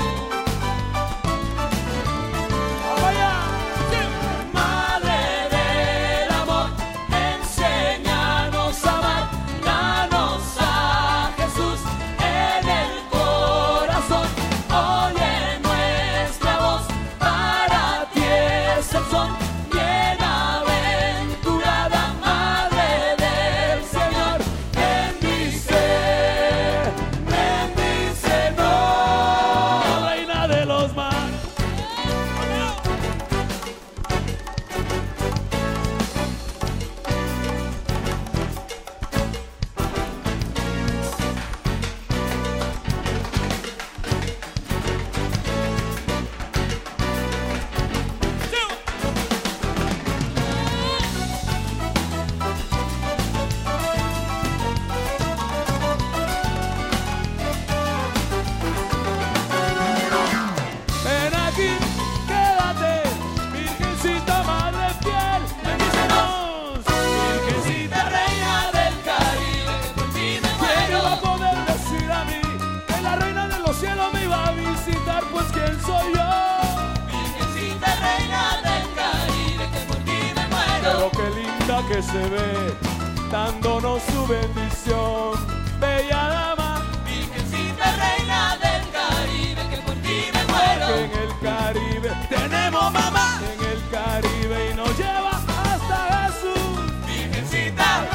Que se ve dándonos su bendición, bella dama, Virgencita reina del Caribe, que por ti me muero. que en el Caribe tenemos mamá, en el Caribe y nos lleva hasta Jesús, Virgencita.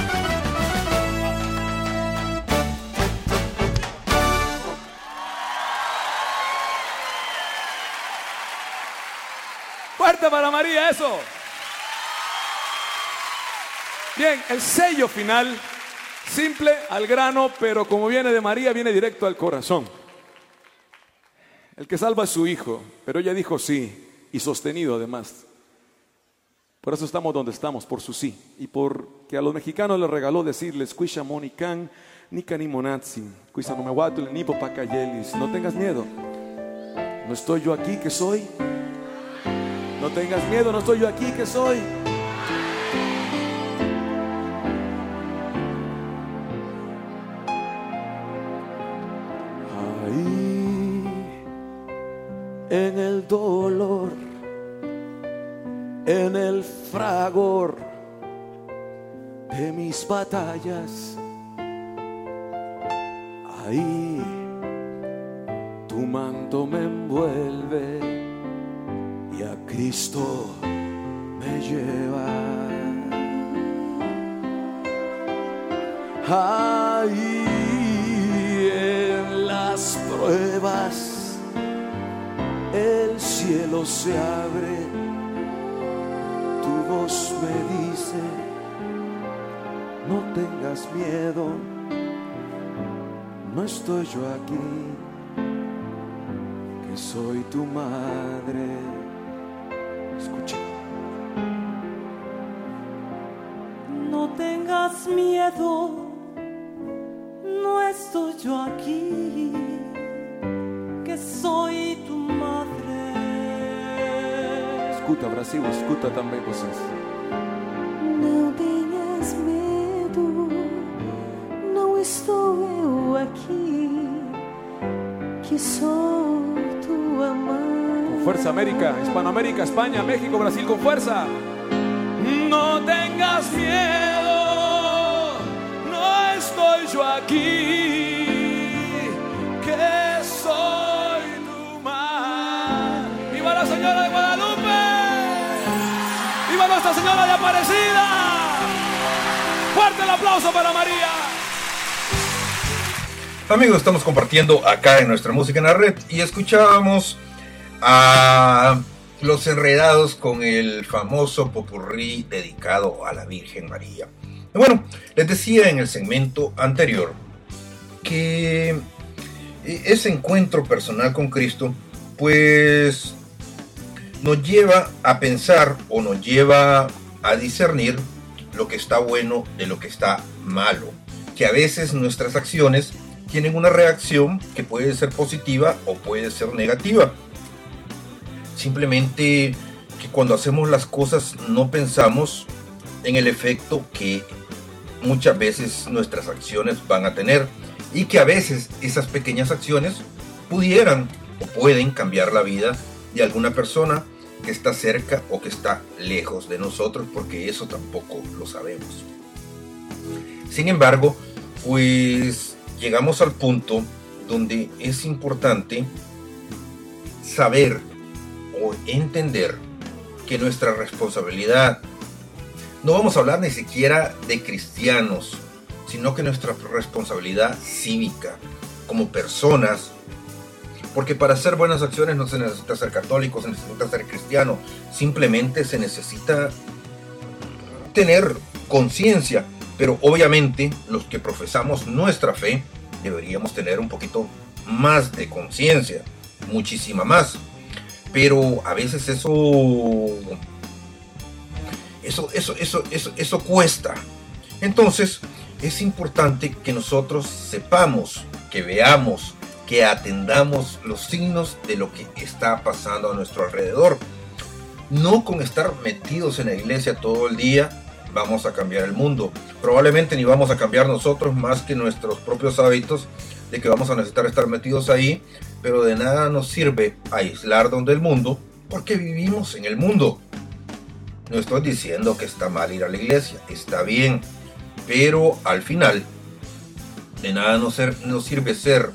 fuerte para María, eso. Bien, el sello final, simple, al grano, pero como viene de María, viene directo al corazón. El que salva es su hijo, pero ella dijo sí, y sostenido además. Por eso estamos donde estamos, por su sí. Y porque a los mexicanos les regaló decirles, Cuisha monican, nika ni monatsi, cuisa no me guatul, ni popacayelis. No tengas miedo. No estoy yo aquí que soy. No tengas miedo, no estoy yo aquí que soy. Ahí, en el dolor, en el fragor de mis batallas, ahí tu manto me envuelve y a Cristo me lleva. Ahí en las pruebas el cielo se abre, tu voz me dice, no tengas miedo, no estoy yo aquí, que soy tu madre. Escucha. No tengas miedo, no estoy yo aquí, que soy tu madre. Escuta, Brasil, escuta também vocês. Não tenhas medo, não estou eu aqui, que sou tua mãe. Con fuerza, América, Hispanoamérica, España, México, Brasil, con fuerza. No tengas miedo, no estoy yo aquí, que soy tu madre. ¡Viva la Señora de Guadalupe! ¡Viva Nuestra Señora de Aparecida! ¡Fuerte el aplauso para María! Amigos, estamos compartiendo acá en Nuestra Música en la Red y escuchábamos a Los Enredados con el famoso popurrí dedicado a la Virgen María. Y bueno, les decía en el segmento anterior que ese encuentro personal con Cristo pues nos lleva a pensar o nos lleva a discernir lo que está bueno de lo que está malo, que a veces nuestras acciones tienen una reacción que puede ser positiva o puede ser negativa. Simplemente que cuando hacemos las cosas no pensamos en el efecto que muchas veces nuestras acciones van a tener y que a veces esas pequeñas acciones pudieran o pueden cambiar la vida de alguna persona que está cerca o que está lejos de nosotros, porque eso tampoco lo sabemos. Sin embargo, pues llegamos al punto donde es importante saber o entender que nuestra responsabilidad, no vamos a hablar ni siquiera de cristianos, sino que nuestra responsabilidad cívica como personas, porque para hacer buenas acciones no se necesita ser católico, se necesita ser cristiano, simplemente se necesita tener conciencia, pero obviamente los que profesamos nuestra fe deberíamos tener un poquito más de conciencia, muchísima más. Pero a veces eso, eso, eso, eso, eso, eso cuesta. Entonces es importante que nosotros sepamos, que veamos, que atendamos los signos de lo que está pasando a nuestro alrededor. No con estar metidos en la iglesia todo el día vamos a cambiar el mundo. Probablemente ni vamos a cambiar nosotros más que nuestros propios hábitos, de que vamos a necesitar estar metidos ahí, pero de nada nos sirve aislarnos del mundo porque vivimos en el mundo. No estoy diciendo que está mal ir a la iglesia, está bien, pero al final de nada nos, ser, nos sirve ser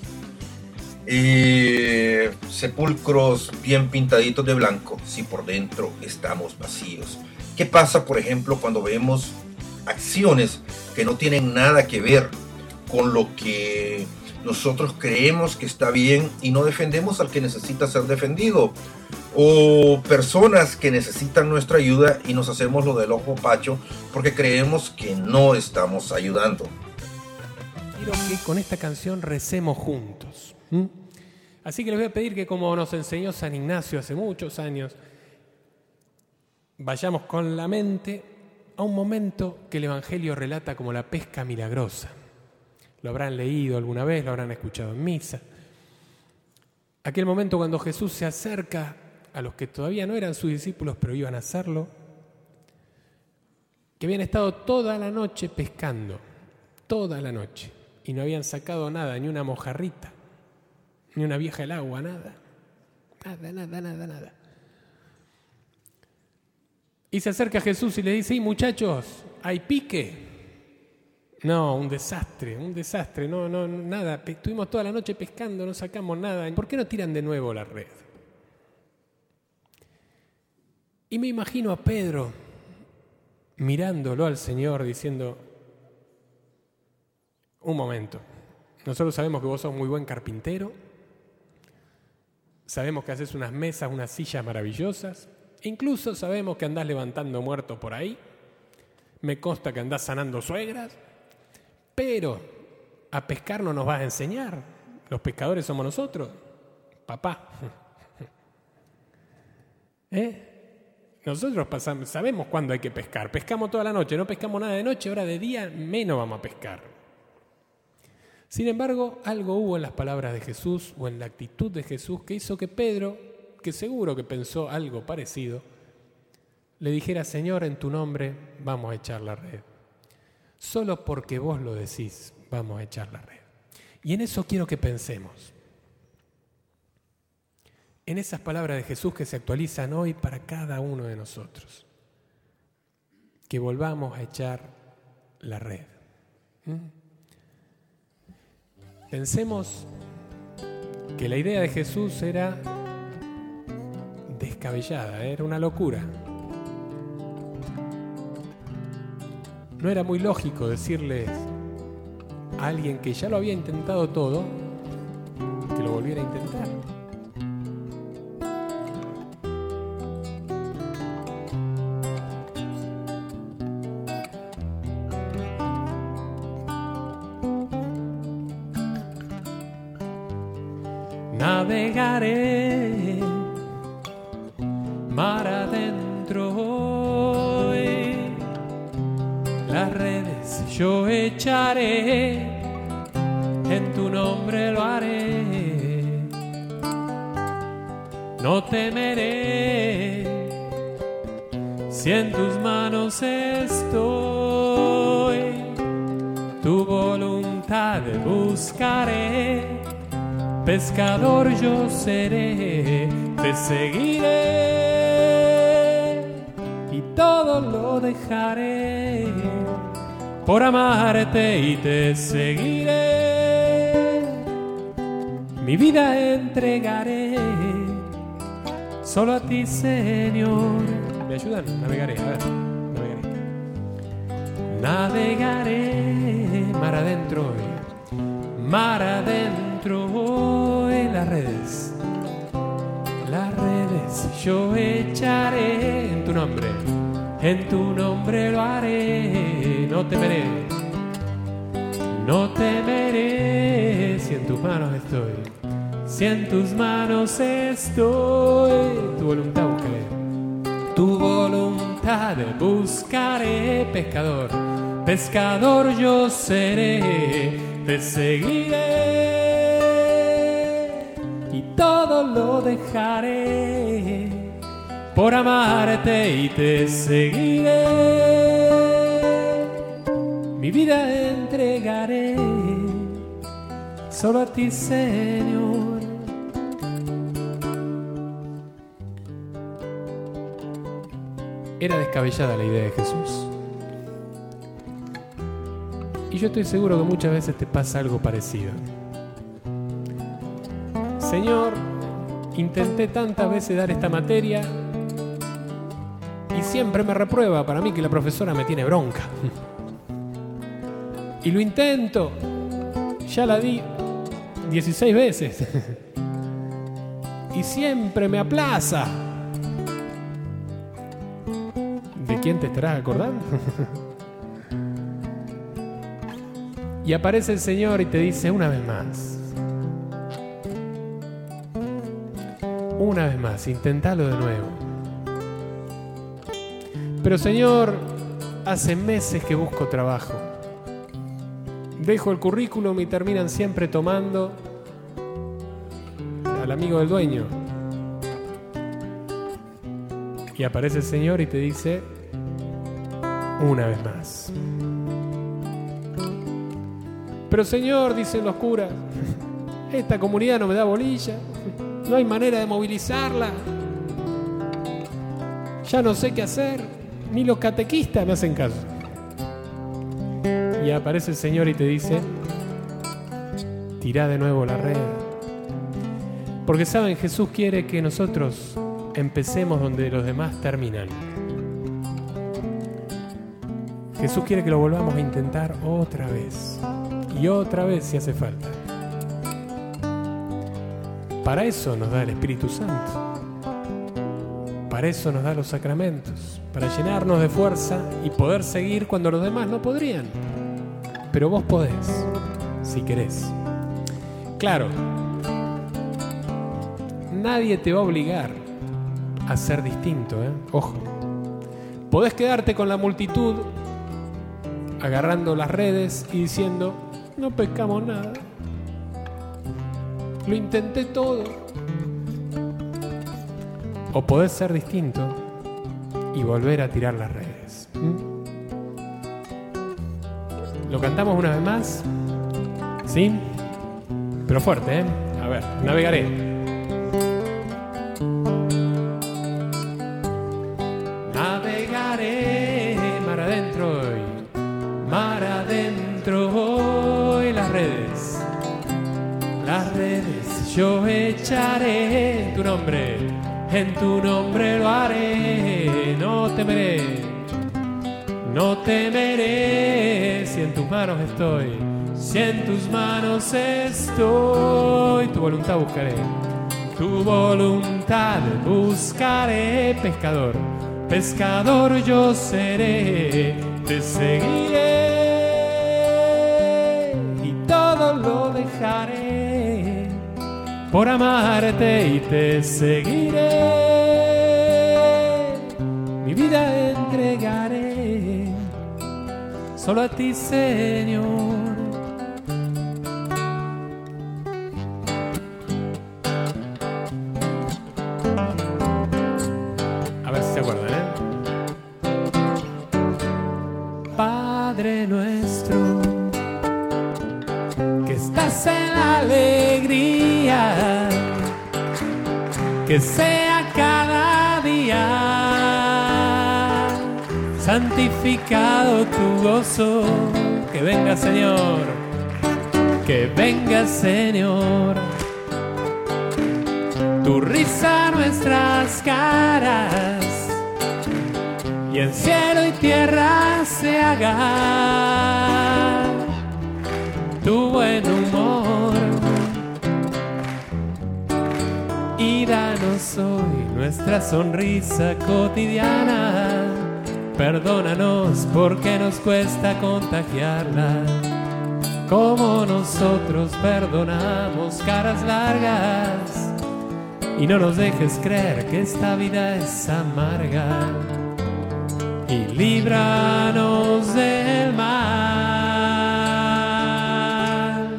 eh, sepulcros bien pintaditos de blanco si por dentro estamos vacíos. ¿Qué pasa, por ejemplo, cuando vemos acciones que no tienen nada que ver con lo que nosotros creemos que está bien y no defendemos al que necesita ser defendido? o personas que necesitan nuestra ayuda y nos hacemos lo del ojo pacho porque creemos que no estamos ayudando. Quiero que con esta canción recemos juntos. ¿Mm? Así que les voy a pedir que, como nos enseñó San Ignacio hace muchos años, vayamos con la mente a un momento que el Evangelio relata como la pesca milagrosa. Lo habrán leído alguna vez, lo habrán escuchado en misa. Aquel momento cuando Jesús se acerca a los que todavía no eran sus discípulos, pero iban a hacerlo, que habían estado toda la noche pescando, toda la noche, y no habían sacado nada, ni una mojarrita, ni una vieja del agua, nada, nada, nada, nada, nada. Y se acerca a Jesús y le dice: ¿y muchachos, hay pique? No, un desastre, un desastre, no, no, nada, estuvimos toda la noche pescando, no sacamos nada, ¿por qué no tiran de nuevo la red? Y me imagino a Pedro mirándolo al Señor diciendo: un momento, nosotros sabemos que vos sos muy buen carpintero, sabemos que haces unas mesas, unas sillas maravillosas, incluso sabemos que andás levantando muertos por ahí, me consta que andás sanando suegras, pero a pescar no nos vas a enseñar, los pescadores somos nosotros, papá. ¿Eh? Nosotros pasamos, sabemos cuándo hay que pescar, pescamos toda la noche, no pescamos nada de noche, ahora de día menos vamos a pescar. Sin embargo, algo hubo en las palabras de Jesús o en la actitud de Jesús que hizo que Pedro, que seguro que pensó algo parecido, le dijera: Señor, en tu nombre vamos a echar la red. Solo porque vos lo decís, vamos a echar la red. Y en eso quiero que pensemos. En esas palabras de Jesús que se actualizan hoy para cada uno de nosotros. Que volvamos a echar la red. ¿Mm? Pensemos que la idea de Jesús era descabellada, era una locura. No era muy lógico decirles a alguien que ya lo había intentado todo que lo volviera a intentar. Navegaré mar adentro hoy, las redes yo echaré, en tu nombre lo haré. No temeré si en tus manos estoy, tu voluntad buscaré. Pescador yo seré, te seguiré y todo lo dejaré por amarte y te seguiré. Mi vida entregaré solo a ti, Señor. ¿Me ayudan? Navegaré, a ver, navegaré. Navegaré mar adentro, mar adentro. En las redes, las redes yo echaré en tu nombre, en tu nombre lo haré. No temeré, no temeré si en tus manos estoy, si en tus manos estoy. Tu voluntad buscaré, tu voluntad buscaré. Pescador, pescador yo seré, te seguiré. Todo lo dejaré por amarte y te seguiré. Mi vida entregaré solo a ti, Señor. Era descabellada la idea de Jesús. Y yo estoy seguro que muchas veces te pasa algo parecido. Señor, intenté tantas veces dar esta materia y siempre me reprueba. Para mí que la profesora me tiene bronca. Y lo intento, ya la di dieciséis veces y siempre me aplaza. quién te estarás acordando? Y aparece el Señor y te dice una vez más. Una vez más, intentalo de nuevo. Pero Señor, hace meses que busco trabajo. Dejo el currículum y terminan siempre tomando al amigo del dueño. Y aparece el Señor y te dice una vez más. Pero Señor, dicen los curas, esta comunidad no me da bolilla, no hay manera de movilizarla, ya no sé qué hacer, ni los catequistas me hacen caso. Y aparece el Señor y te dice, tirá de nuevo la red. Porque saben, Jesús quiere que nosotros empecemos donde los demás terminan. Jesús quiere que lo volvamos a intentar otra vez. Y otra vez si hace falta. Para eso nos da el Espíritu Santo. Para eso nos da los sacramentos. Para llenarnos de fuerza y poder seguir cuando los demás no podrían. Pero vos podés, si querés. Claro, nadie te va a obligar a ser distinto, ¿eh? Ojo. Podés quedarte con la multitud agarrando las redes y diciendo, no pescamos nada. Lo intenté todo. O podés ser distinto y volver a tirar las redes. ¿Mm? ¿Lo cantamos una vez más? ¿Sí? Pero fuerte, ¿eh? A ver, navegaré. Navegaré mar adentro hoy, mar adentro hoy las redes. Las redes yo echaré en tu nombre, en tu nombre lo haré, no temeré, no temeré si en tus manos estoy, si en tus manos estoy, tu voluntad buscaré, tu voluntad buscaré, pescador, pescador yo seré, te seguiré y todo lo dejaré por amarte y te seguiré, mi vida entregaré solo a ti, Señor. A ver si se acuerdan, ¿eh? Padre nuestro, que estás en la alegría, que sea cada día santificado tu gozo, que venga Señor, que venga Señor, tu risa a nuestras caras y en cielo y tierra se haga tu buen humor. Y danos hoy nuestra sonrisa cotidiana. Perdónanos porque nos cuesta contagiarla, como nosotros perdonamos caras largas. Y no nos dejes creer que esta vida es amarga. Y líbranos del mal.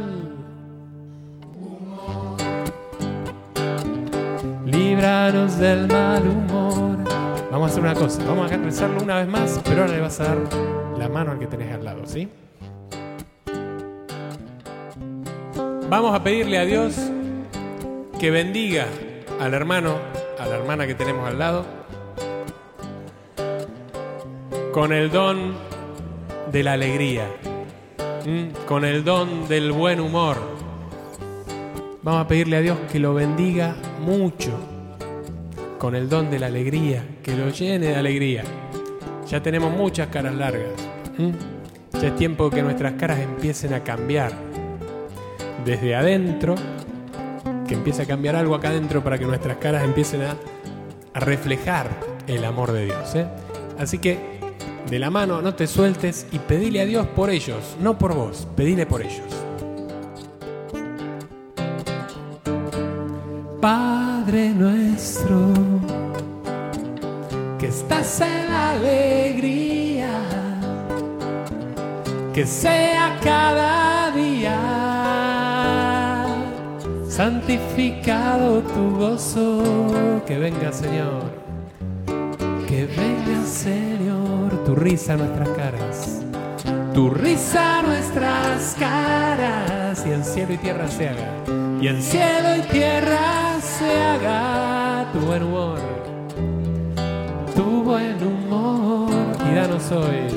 Líbranos del mal humor. Vamos a hacer una cosa, vamos a rezarlo una vez más, pero ahora le vas a dar la mano al que tenés al lado, ¿sí? Vamos a pedirle a Dios que bendiga al hermano, a la hermana que tenemos al lado, con el don de la alegría, ¿m? Con el don del buen humor. Vamos a pedirle a Dios que lo bendiga mucho, con el don de la alegría, que lo llene de alegría. Ya tenemos muchas caras largas. ¿Mm? Ya es tiempo que nuestras caras empiecen a cambiar. Desde adentro, que empiece a cambiar algo acá adentro para que nuestras caras empiecen a, a reflejar el amor de Dios, ¿eh? Así que de la mano, no te sueltes y pedile a Dios por ellos, no por vos, pedile por ellos. Padre nuestro, que estás en la alegría, que sea cada día santificado tu gozo, que venga Señor, que venga Señor, tu risa a nuestras caras, tu risa a nuestras caras, y en cielo y tierra se haga, y en cielo y tierra se haga tu buen humor, tu buen humor, y danos hoy,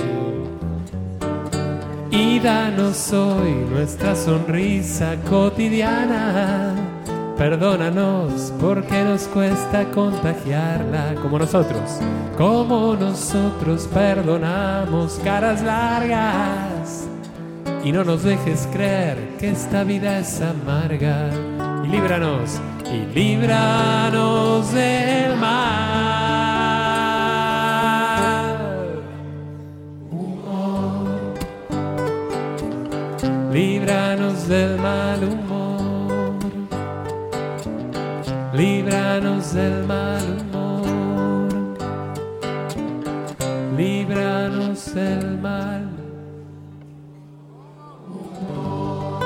y danos hoy nuestra sonrisa cotidiana. Perdónanos porque nos cuesta contagiarla, como nosotros, como nosotros perdonamos caras largas. Y no nos dejes creer que esta vida es amarga. Y líbranos, y líbranos del mal. Humor. Líbranos del mal humor. Líbranos del mal humor, líbranos del mal humor.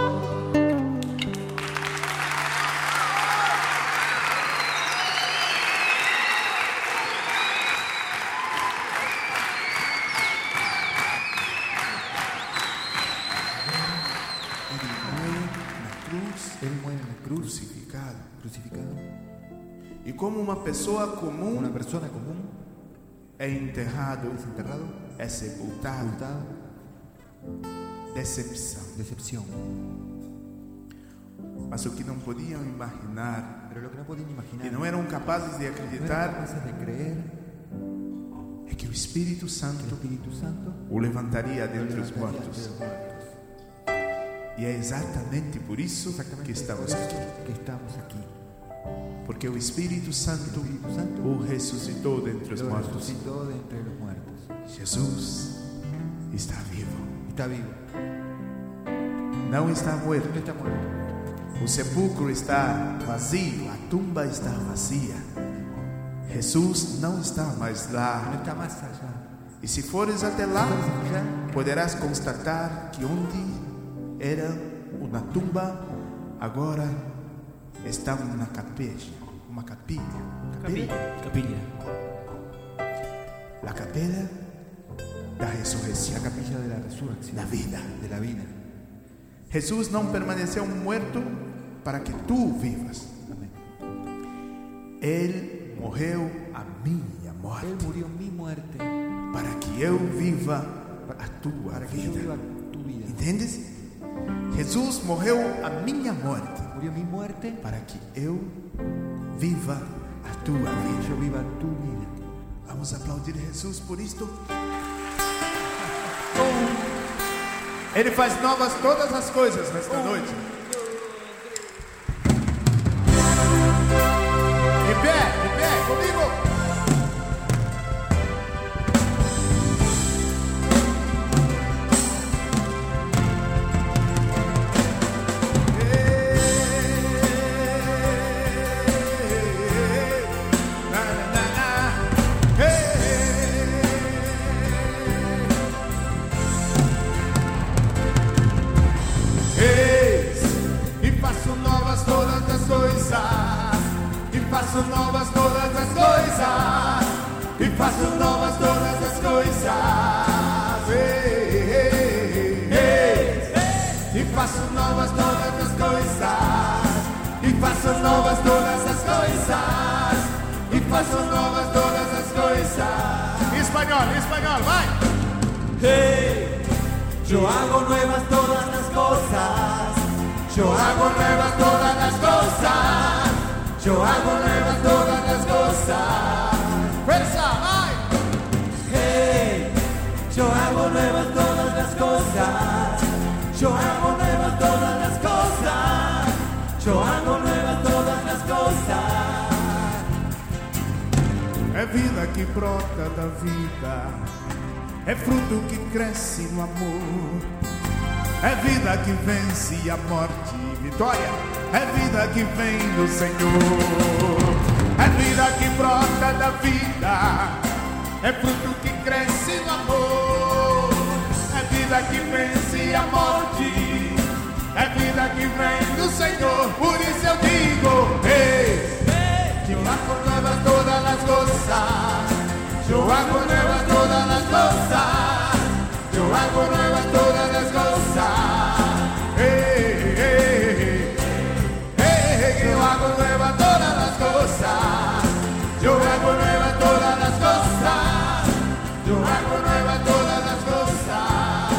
Ele muere na cruz, crucificado, crucificado. E como uma pessoa comum, uma pessoa comum é enterrado, é, enterrado, é sepultado, sepultado. Decepção, decepção. Mas o que não podiam imaginar, Pero lo que no podían imaginar, e não eram capazes de acreditar, no capazes de creer, é que o Espírito Santo, o, Espírito Santo o levantaria dentre os mortos. E é exatamente por isso exatamente que estamos aqui. Que estamos aqui. Porque o Espírito Santo, o, Espírito Santo o ressuscitou dentre os mortos. Dentre os mortos. Jesus está vivo. Está vivo. Não está morto. Não está morto. O sepulcro está vazio, a tumba está vazia. Jesus não está mais lá. Não está mais lá. E se fores até lá, poderás constatar que onde era uma tumba, agora está uma capilla, uma capilla, capilla, capilla. La capilla da ressurreição, a capilla de la resurrección, da vida, de la vida. Jesus não permaneceu morto para que tu vivas. Amém. Ele morreu a minha morte. Ele morreu minha morte para que eu viva a tua para vida. Que eu viva a tua vida. Entendes? Jesus morreu a minha morte. Morreu minha morte para que eu viva a tua vida. Eu viva a tua vida. Vamos aplaudir Jesus por isto. Ele faz novas todas as coisas nesta noite. De pé, de pé, comigo. Faço novas todas as coisas, e faço novas todas as coisas. Ei, ei, ei, ei. E faço novas todas as coisas, e faço novas todas as coisas, e faço novas todas as coisas. Espanhol, espanhol, vai! Hey, yo hago nuevas todas las cosas, yo hago nuevas todas las cosas. Yo hago nuevas todas las cosas. ¡Fuerza! ¡Ay! Hey, yo hago nuevas todas las cosas. Yo hago nuevas todas las cosas. Yo hago nuevas todas las cosas. É vida que brota da vida. é fruto que cresce no amor, é vida que vence a morte e vitória, é vida que vem do Senhor, é vida que brota da vida, é fruto que cresce no amor, é vida que vence a morte, é vida que vem do Senhor. Por isso eu digo, ei, que eu hago nuevas todas las cosas, yo hago nuevas todas las cosas, yo hago nuevas todas las cosas, hey, hey, hey, hey, que yo hago nuevas todas las cosas, yo hago nuevas todas las cosas, yo hago nuevas todas las cosas.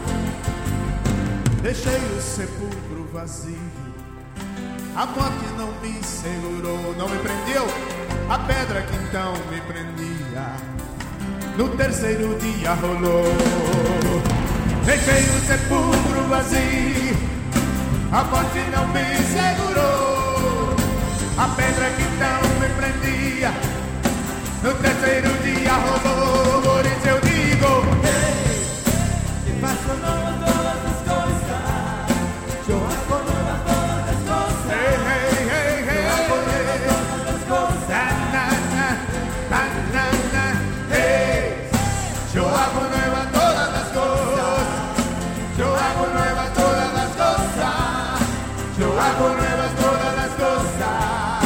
Deixei o sepulcro vazio, a morte não me segurou, não me prendeu, a pedra que então me prendia, no terceiro dia rolou. Deixei o sepulcro vazio, a morte não me segurou, a pedra que então me prendia, no terceiro dia rolou. Por isso eu digo, hey, que faço novas todas as coisas, eu hago novas todas as coisas, hey, hey, hey, hey, eu hago novas todas as coisas, na, na, na, na, na, hey, eu hago nuevas todas las cosas, yo hago nuevas todas las cosas, yo hago nuevas todas las cosas.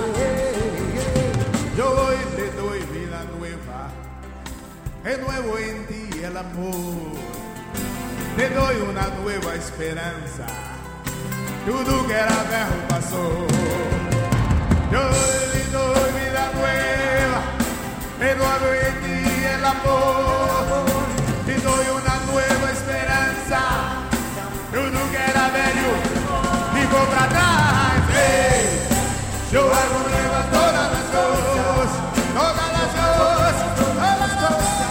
Yo hoy te doy vida nueva, renuevo en ti el amor, te doy una nueva esperanza, tudo que era viejo pasó. Yo hoy te doy vida nueva, renuevo en ti el amor, te doy una nueva esperanza, tudo que era velho ficou pra trás. Hey, yo hago nuevas todas las cosas, todas las cosas, todas las cosas,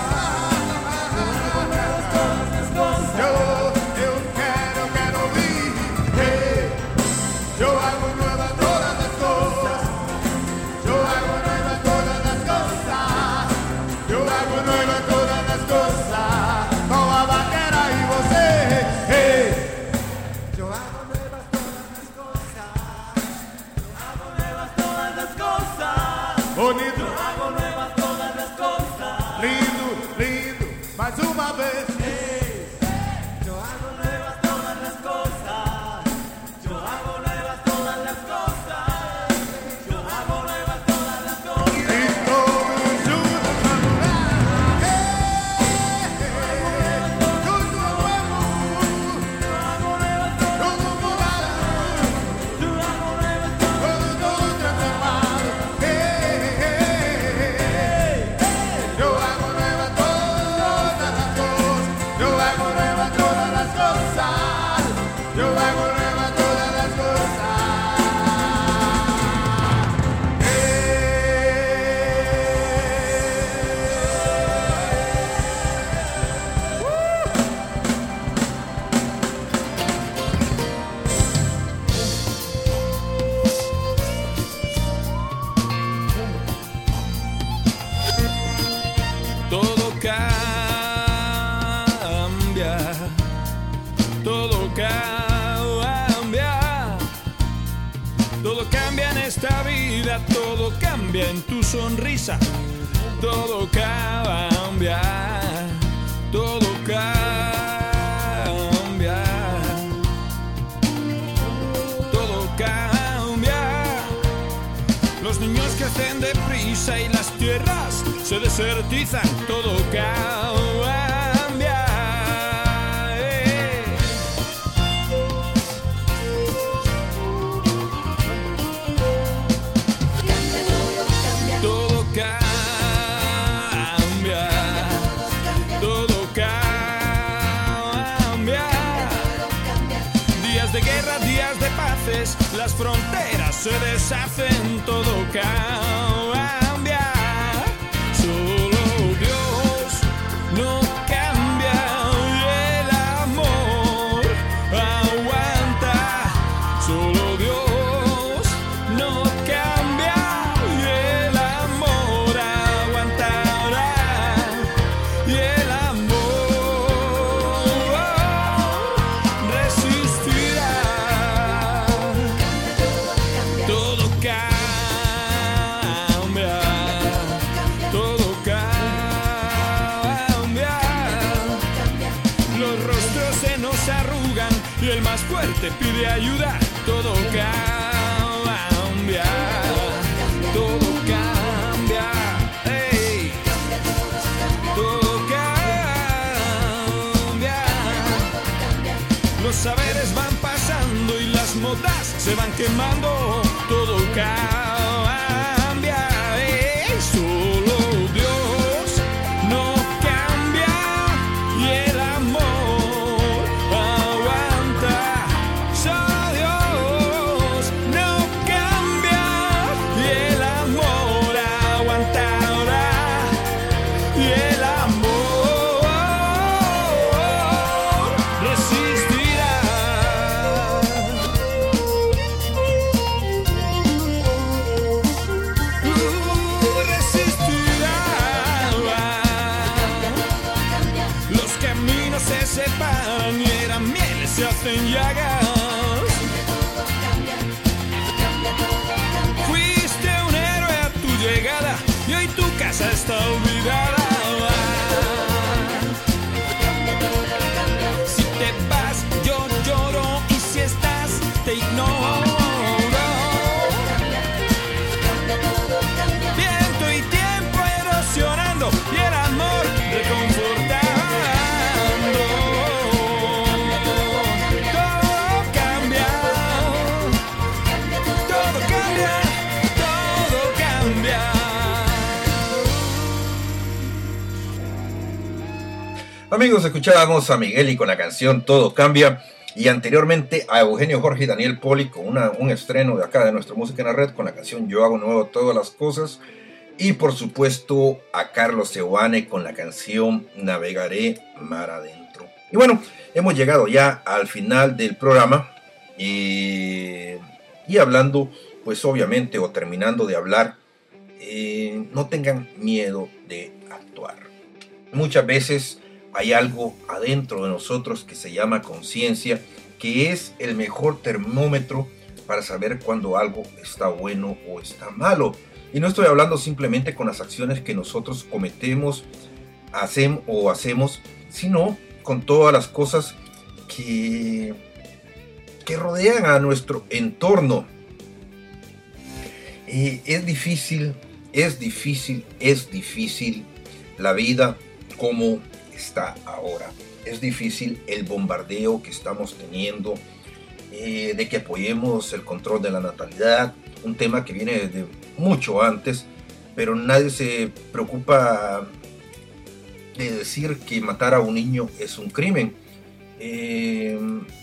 yo, eu quero, quero ouvir. Hey, yo hago nuevas todas las cosas, yo hago nuevas todas las cosas, yo hago nuevas todas las cosas, com a batera e você. Hey, yo hago nuevas todas las cosas, yo hago nuevas todas las cosas, bonito, yo hago nuevas todas las cosas, lindo, lindo, mais uma vez. Hey, yo hago nuevas todas las cosas, yo hago nuevas todas las cosas, yo hago nuevas todas las cosas. Y todos juntos vamos a dar. Hey, todo nuevo, yo hago nuevas todas las cosas, yo hago nuevas todas las cosas, todo transformado. Hey, hey, hey, yo hago nuevas todas las cosas, yo hago nuevas todas las cosas, yo hago nuevas todas las cosas. Todo cambia, todo cambia, todo cambia en esta vida, todo cambia en tu sonrisa, todo cambia, todo cambia, todo cambia. Los niños crecen deprisa y las tierras se desertizan, todo cambia. eh. Todo cambia, todo cambia. Días de guerra, días de paces, las fronteras se deshacen, todo cambia. Solo Dios no cambia y el amor aguanta. Solo Dios no cambia y el amor aguantará. Y el amor y el más fuerte pide ayuda. Todo cambia, todo cambia, hey. Todo cambia. Los saberes van pasando y las modas se van quemando. Todo cambia, hey. Solo Dios no cambia y el amor aguanta. Solo Dios no cambia y el amor aguanta ahora. Y el amor resistirá. Uh, resistirá. Los caminos se separan y eran mieles se hacen llagas. Fuiste un héroe a tu llegada y hoy tu casa está olvidada. Si te vas, yo lloro y si estás, te ignoro. Viento y tiempo erosionando y el amor reconfortando. Todo cambia, todo cambia, todo cambia. Amigos, escuchábamos a Miguel con la canción Todo Cambia, y anteriormente a Eugenio Jorge y Daniel Poli con una, un estreno de acá de Nuestra Música en la Red con la canción Yo Hago Nuevo Todas las Cosas, y por supuesto a Carlos Seoane con la canción Navegaré Mar Adentro. Y bueno, hemos llegado ya al final del programa y, y hablando, pues obviamente, o terminando de hablar, eh, no tengan miedo de actuar. Muchas veces hay algo adentro de nosotros que se llama conciencia, que es el mejor termómetro para saber cuando algo está bueno o está malo. Y no estoy hablando simplemente con las acciones que nosotros cometemos, hacemos o hacemos, sino con todas las cosas que, que rodean a nuestro entorno. Eh, es difícil, es difícil, es difícil la vida como está ahora. Es difícil el bombardeo que estamos teniendo, eh, de que apoyemos el control de la natalidad, un tema que viene desde mucho antes, pero nadie se preocupa de decir que matar a un niño es un crimen. Eh,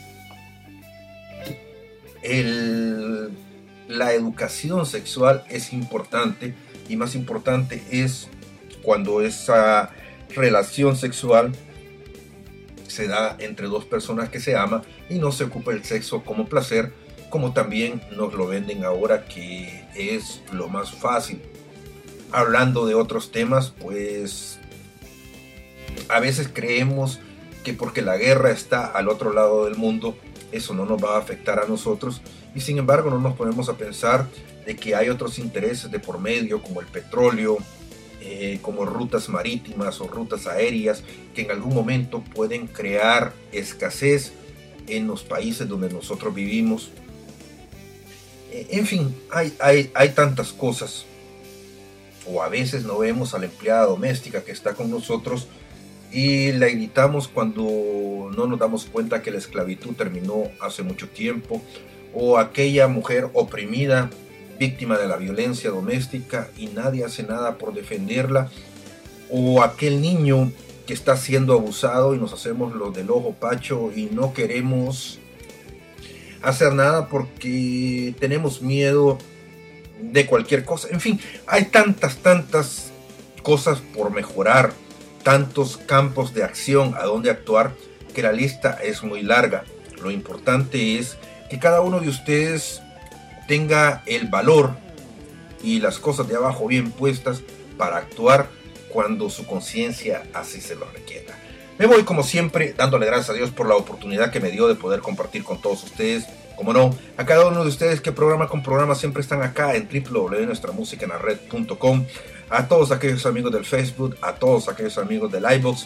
el, la educación sexual es importante, y más importante es cuando esa relación sexual se da entre dos personas que se aman y no se ocupa el sexo como placer, como también nos lo venden ahora, que es lo más fácil. Hablando de otros temas, pues a veces creemos que porque la guerra está al otro lado del mundo, eso no nos va a afectar a nosotros, y sin embargo no nos ponemos a pensar de que hay otros intereses de por medio, como el petróleo, eh, como rutas marítimas o rutas aéreas, que en algún momento pueden crear escasez en los países donde nosotros vivimos. Eh, en fin, hay, hay, hay tantas cosas. O a veces no vemos a la empleada doméstica que está con nosotros y la gritamos cuando no nos damos cuenta que la esclavitud terminó hace mucho tiempo, o aquella mujer oprimida, víctima de la violencia doméstica, y nadie hace nada por defenderla, o aquel niño que está siendo abusado y nos hacemos los del ojo pacho y no queremos hacer nada porque tenemos miedo de cualquier cosa. En fin, hay tantas, tantas cosas por mejorar, tantos campos de acción a donde actuar, que la lista es muy larga. Lo importante es que cada uno de ustedes tenga el valor y las cosas de abajo bien puestas para actuar cuando su conciencia así se lo requiera. Me voy como siempre dándole gracias a Dios por la oportunidad que me dio de poder compartir con todos ustedes. Como no, a cada uno de ustedes que programa con programa siempre están acá en w w w punto nuestra música en la red punto com. A todos aquellos amigos del Facebook, a todos aquellos amigos del iVoox,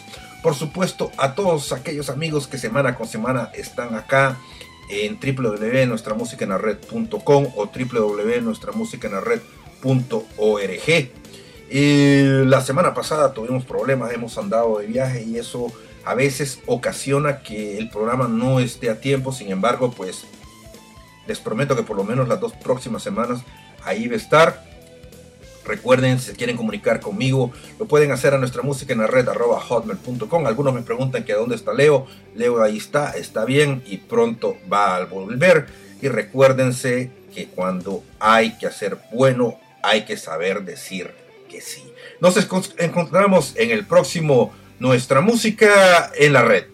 Por supuesto, a todos aquellos amigos que semana con semana están acá en w w w punto nuestra música en la red punto com o w w w punto nuestra música en la red punto org. Y la semana pasada tuvimos problemas, hemos andado de viaje y eso a veces ocasiona que el programa no esté a tiempo. Sin embargo, pues les prometo que por lo menos las dos próximas semanas ahí va a estar. Recuerden, si quieren comunicar conmigo, lo pueden hacer a nuestra música en la red arroba hotmail punto com. Algunos me preguntan que dónde está Leo. Leo ahí está, está bien y pronto va a volver. Y recuérdense que cuando hay que hacer bueno, hay que saber decir que sí. Nos encontramos en el próximo Nuestra Música en la Red.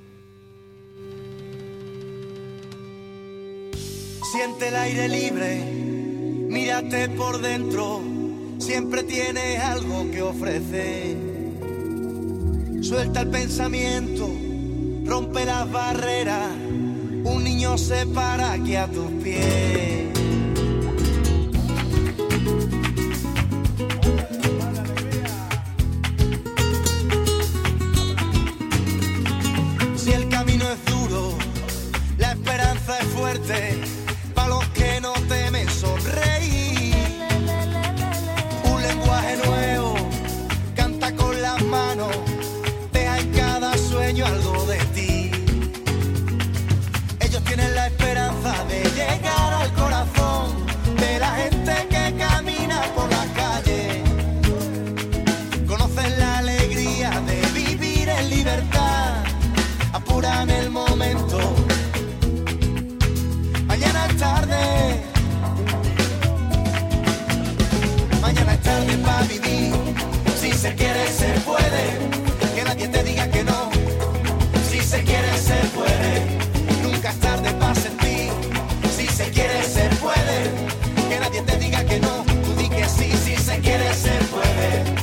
Siente el aire libre, mírate por dentro, siempre tienes algo que ofrecer. Suelta el pensamiento, rompe las barreras, un niño se para aquí a tus pies. Si el camino es duro, la esperanza es fuerte, para los que no temen sonreír. Un lenguaje nuevo, canta con las manos, deja en cada sueño algo de ti. Ellos tienen la esperanza de llegar al corazón de la gente que camina por las calles. Conocen la alegría de vivir en libertad, apuran el momento. Mañana es tarde, mañana es tarde para vivir. Si se quiere, se puede, que nadie te diga que no. Si se quiere, se puede, nunca es tarde para sentir. Si se quiere, se puede, que nadie te diga que no. Tú di que sí, si se quiere, se puede.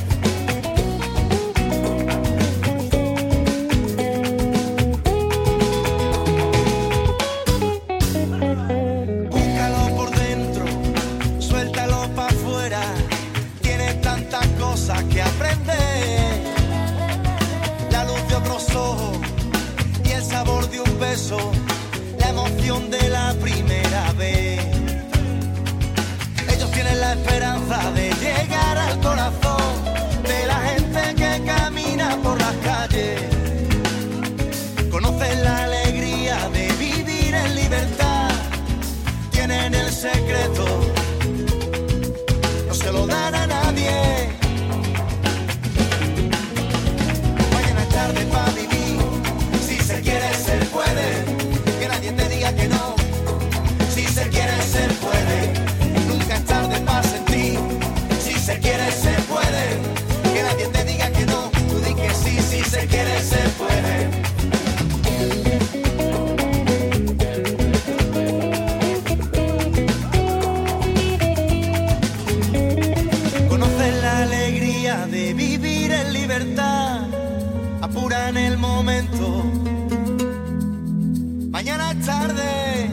Que aprender la luz de otros ojos y el sabor de un beso, la emoción de la primera vez. Ellos tienen la esperanza de llegar al corazón de la gente que camina por las calles. Conocen la alegría de vivir en libertad, tienen el secreto, no se lo dan a nadie. Tarde para vivir, si se quiere se puede, que nadie te diga que no. Si se quiere se puede, nunca es tarde para sentir. Si se quiere se puede, que nadie te diga que no. Tú di que sí, si se quiere se puede. Conocen la alegría de vivir en libertad, apuran el momento. Mañana es tarde.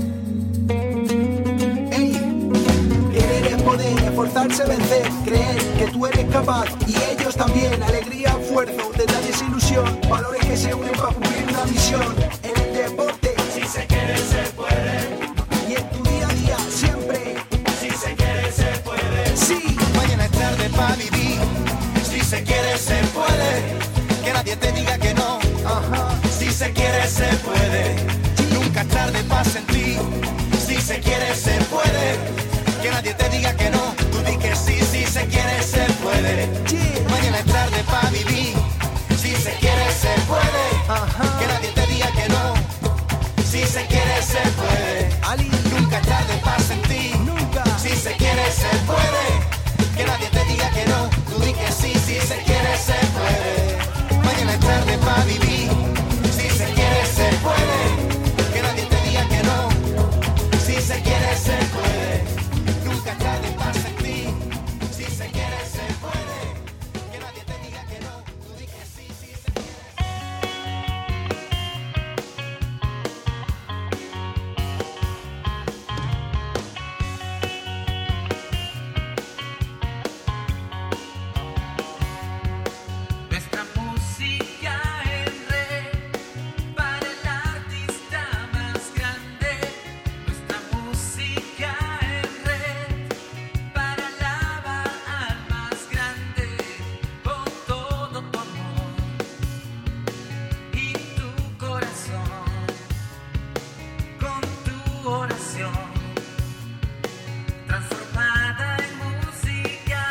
Ey, querer es poder, esforzarse, vencer, creer que tú eres capaz y ellos también. Alegría, esfuerzo, detalles, ilusión, valores que se unen para cumplir una misión. En el deporte, si se quiere se puede, y en tu día a día siempre, si se quiere se puede. Sí, mañana es tarde para vivir, si se quiere se puede, que nadie te diga que no. Ajá. Si se quiere se puede, nunca es tarde para sentir. Si se quiere se puede, que nadie te diga que no. Tú di que sí, si se quiere se puede. Yeah. Mañana es tarde para vivir, si se quiere se puede. Ajá. Que nadie te diga que no. Si se quiere se puede, Ali. nunca es tarde para sentir. Nunca. Si se quiere se puede, que nadie te diga que no. Tú di que sí, si se quiere se puede. Mañana es tarde para vivir, si se quiere se puede, que nadie te diga que no. Si se quiere se puede, nunca es tarde para sentir. Si se quiere se puede, que nadie te diga que no. Tú di que sí, si se quiere. Nuestra música canción transformada en música.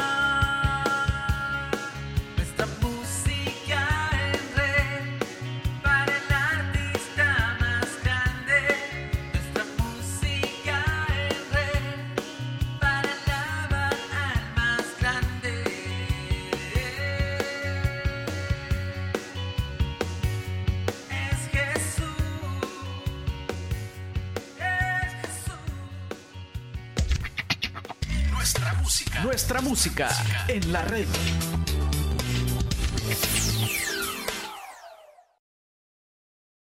Nuestra música en red para el artista más grande. Nuestra música en red para alabar al más grande. Es Jesús, es Jesús. Nuestra música. Nuestra música en la red.